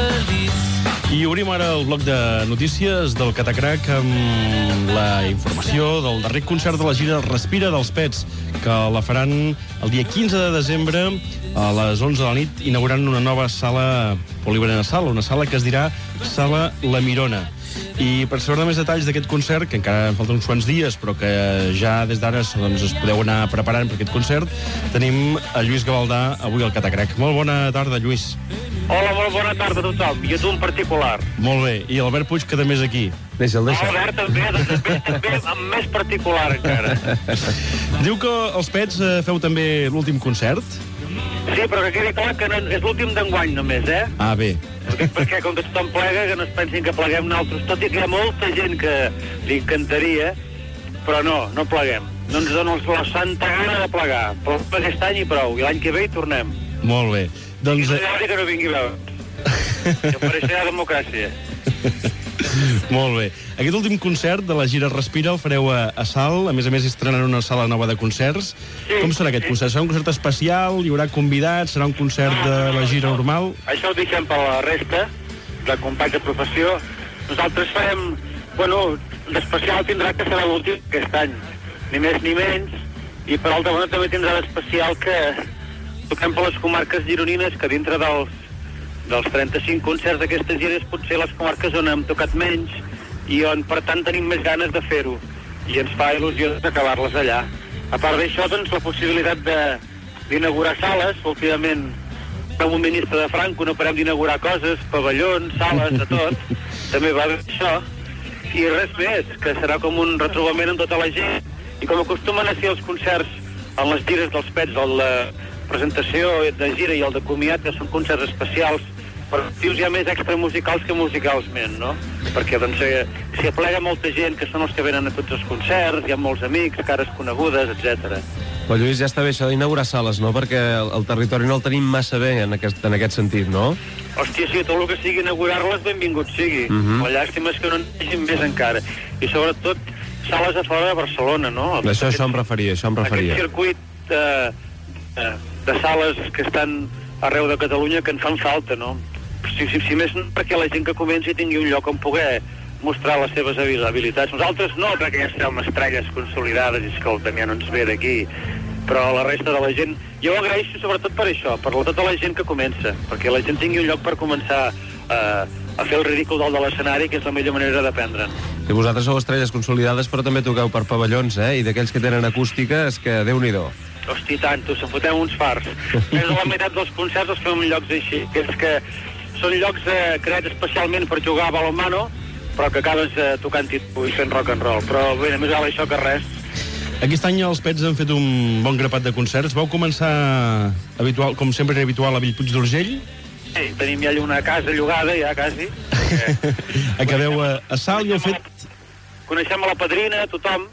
I obrim ara el bloc de notícies del Catacrac amb la informació del darrer concert de la gira Respira dels Pets, que la faran el dia 15 de desembre a les 11 de la nit, inaugurant una nova sala polivalent a Salt, una sala que es dirà Sala La Mirona. I per saber més detalls d'aquest concert, que encara en falten uns quants dies, però que ja des d'ara doncs, es podeu anar preparant per aquest concert, tenim a Lluís Gavaldà avui al Catacrac. Molt bona tarda, Lluís. Hola, molt bona tarda a tothom, i a tu en particular. Molt bé, i Albert Puig, que també és aquí. Deixa'l. Albert també, amb més particular encara. Diu que els Pets feu també l'últim concert? Sí, però que quedi clar que no, és l'últim d'enguany només, eh? Ah, bé. Perquè com que tothom plega, que no es pensin que pleguem nosaltres, tot i que hi ha molta gent que li encantaria, però no pleguem. No ens dona la santa gana de plegar. Però aquest any i prou, i l'any que ve hi tornem. Molt bé. Doncs... I no que no vingui a veure. Que apareixerà democràcia. Molt bé. Aquest últim concert de la gira Respira el fareu a Salt, a més estrenaran una sala nova de concerts. Sí, com serà aquest concert? Serà un concert especial? Hi haurà convidats? Serà un concert de la gira normal? Això ho deixem per la resta de companys de professió. Nosaltres farem... Bueno, l'especial tindrà que serà l'últim aquest any. Ni més ni menys. I per altra banda també tindrà l'especial que toquem per les comarques gironines, que dintre dels 35 concerts d'aquestes gires potser les comarques on hem tocat menys i on, per tant, tenim més ganes de fer-ho. I ens fa il·lusió d'acabar-les allà. A part d'això, doncs, la possibilitat d'inaugurar sales, últimament, com un ministre de Franco no parem d'inaugurar coses, pavellons, sales, de tot, també va bé això. I res més, que serà com un retrobament amb tota la gent. I com acostumen a ser els concerts en les gires dels Pets, el de presentació de gira i el de comiat, que són concerts especials, però hi ha més extramusicals que musicalment, no? Perquè doncs, s'hi aplega molta gent, que són els que venen a tots els concerts, hi ha molts amics, cares conegudes, etc. Però Lluís, ja està bé això d'inaugurar sales, no? Perquè el territori no el tenim massa bé en aquest sentit, no? Hòstia, sí, tot el que sigui inaugurar-les, benvingut sigui. La llàstima és que no en hagin més encara. I sobretot, sales a fora de Barcelona, no? Això em referia. Aquest circuit de sales que estan arreu de Catalunya que en fan falta, no? Si més no, perquè la gent que comenci tingui un lloc on poder mostrar les seves habilitats. Nosaltres no, perquè ja estem estrelles consolidades i escolta'm, ja no ens ve d'aquí. Però la resta de la gent... Jo ho agraeixo sobretot per això, per tota la gent que comença, perquè la gent tingui un lloc per començar a fer el ridícul dalt de l'escenari, que és la millor manera d'aprendre'n. I vosaltres sou estrelles consolidades, però també toqueu per pavellons, I d'aquells que tenen acústica, és que Déu-n'hi-do. Hosti, tanto, se'n fotem uns fars. Més de la meitat dels concerts els fem en llocs així, que és que són llocs creats especialment per jugar a balonmano, però que acabes tocant i fent rock and roll. Però bé, més val això que res. Aquest any els Pets han fet un bon grapat de concerts. Vau començar, habitual, com sempre era habitual, a Bellpuig d'Urgell? Sí, tenim ja una casa llogada, ja, quasi. Acabeu a Salt i heu fet... Coneixem a la padrina, tothom.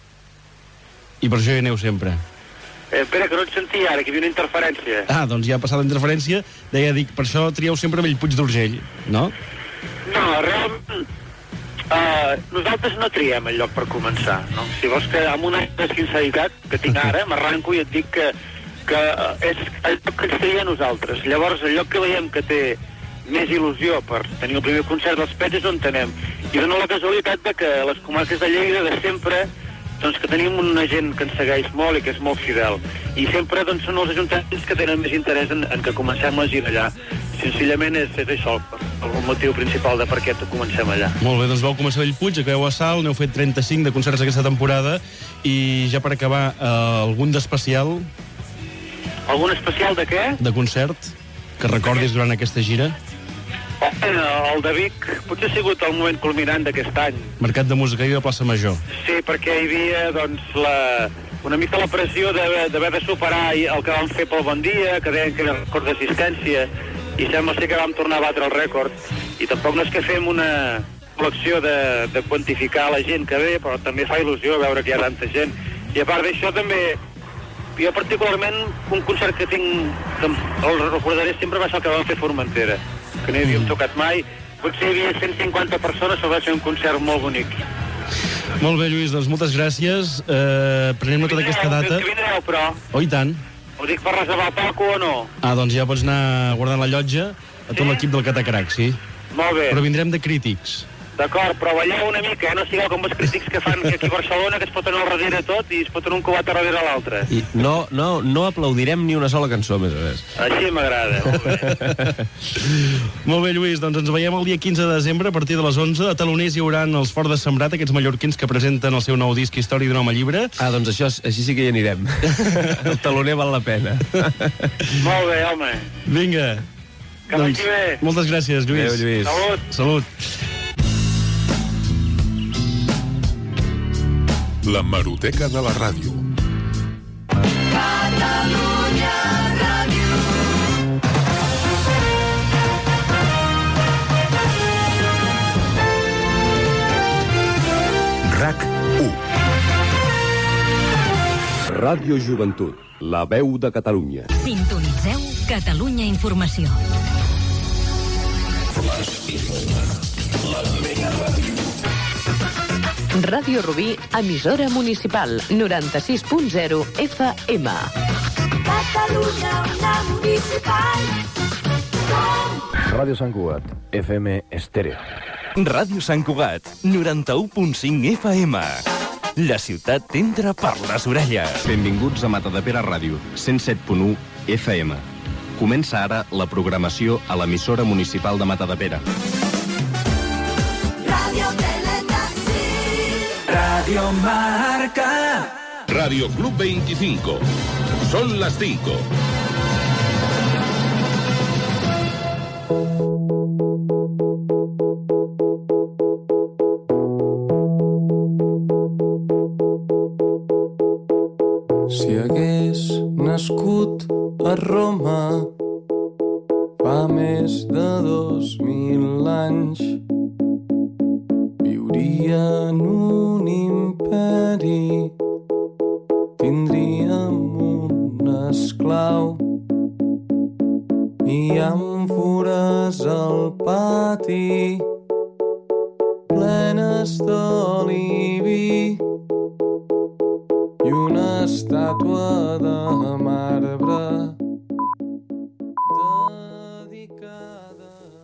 I per això hi aneu sempre. Espera, que no et sentia ara, que hi havia una interferència. Ah, doncs ja ha passat la interferència. Deia, dic, per això trieu sempre Bellpuig d'Urgell, no? No, realment... nosaltres no triem el lloc per començar, no? Si vols que amb una de sinceritat que tinc ara, m'arranco i et dic que és el lloc que ens tria a nosaltres. Llavors, el lloc que veiem que té més il·lusió per tenir el primer concert dels Pets és on tenem. I dona la casualitat de que les comarques de Lleida de sempre, doncs que tenim una gent que ens segueix molt i que és molt fidel. I sempre doncs, són els ajuntaments que tenen més interès en que comencem la gira allà. Senzillament és això el motiu principal de per què comencem allà. Molt bé, doncs vau començar a Bellpuig, acabeu a Salt, n'heu fet 35 de concerts aquesta temporada, i ja per acabar, algun d'especial? Algun especial de què? De concert, que recordis durant aquesta gira? El de Vic potser ha sigut el moment culminant d'aquest any. Mercat de Música i de Plaça Major. Sí, perquè hi havia, doncs, una mica la pressió d'haver de superar el que vam fer pel Bon Dia, que deien que era record d'assistència, i sembla ser que vam tornar a batre el rècord. I tampoc no és que fem una col·lecció de quantificar la gent que ve, però també fa il·lusió veure que hi ha tanta gent. I a part d'això també, jo particularment, un concert que tinc, que el recordaré sempre, va ser el que vam fer a Formentera, que no hi havíem tocat mai. Potser hi havia 150 persones, però va ser un concert molt bonic. Molt bé, Lluís, doncs moltes gràcies. Prenem nota d'aquesta data. Que vindreu, però. Oh, i tant. Ho dic per reservar palco o no? Ah, doncs ja pots anar guardant la llotja a tot l'equip del Catacrac, sí. Molt bé. Però vindrem de crítics. D'acord, però balleu una mica, no sigueu com els crítics que fan aquí a Barcelona, que es foten al darrere tot i es foten un cubat a darrere l'altre. I no aplaudirem ni una sola cançó, més a més. Així m'agrada, molt bé. Molt bé, Lluís, doncs ens veiem el dia 15 de desembre a partir de les 11. A Taloners hi haurà els Fort de Sembrat, aquests mallorquins que presenten el seu nou disc Història d'un home llibre. Ah, doncs això, així sí que hi anirem. El taloner val la pena. Molt bé, home. Vinga. Que vagi bé. Moltes gràcies, Lluís. Adéu, Lluís. Salut. Salut. La Hemeroteca de la Ràdio. Catalunya Ràdio. RAC1. Ràdio Joventut, la veu de Catalunya. Sintonitzeu Catalunya Informació. La mega ràdio. Ràdio Rubí, emissora municipal, 96.0 FM. Catalunya, una municipal. Ràdio Sant Cugat, FM estèreo. Ràdio Sant Cugat, 91.5 FM. La ciutat t'entra per les orelles. Benvinguts a Matadepera Ràdio, 107.1 FM. Comença ara la programació a l'emissora municipal de Matadepera. Ràdio Telet. Radio Marca. Radio Club 25. Son las 5. Si hagués nascut a Roma fa més de 2000 anys, viuria en un imperi, tindríem un esclau i àmfores al pati plenes d'oli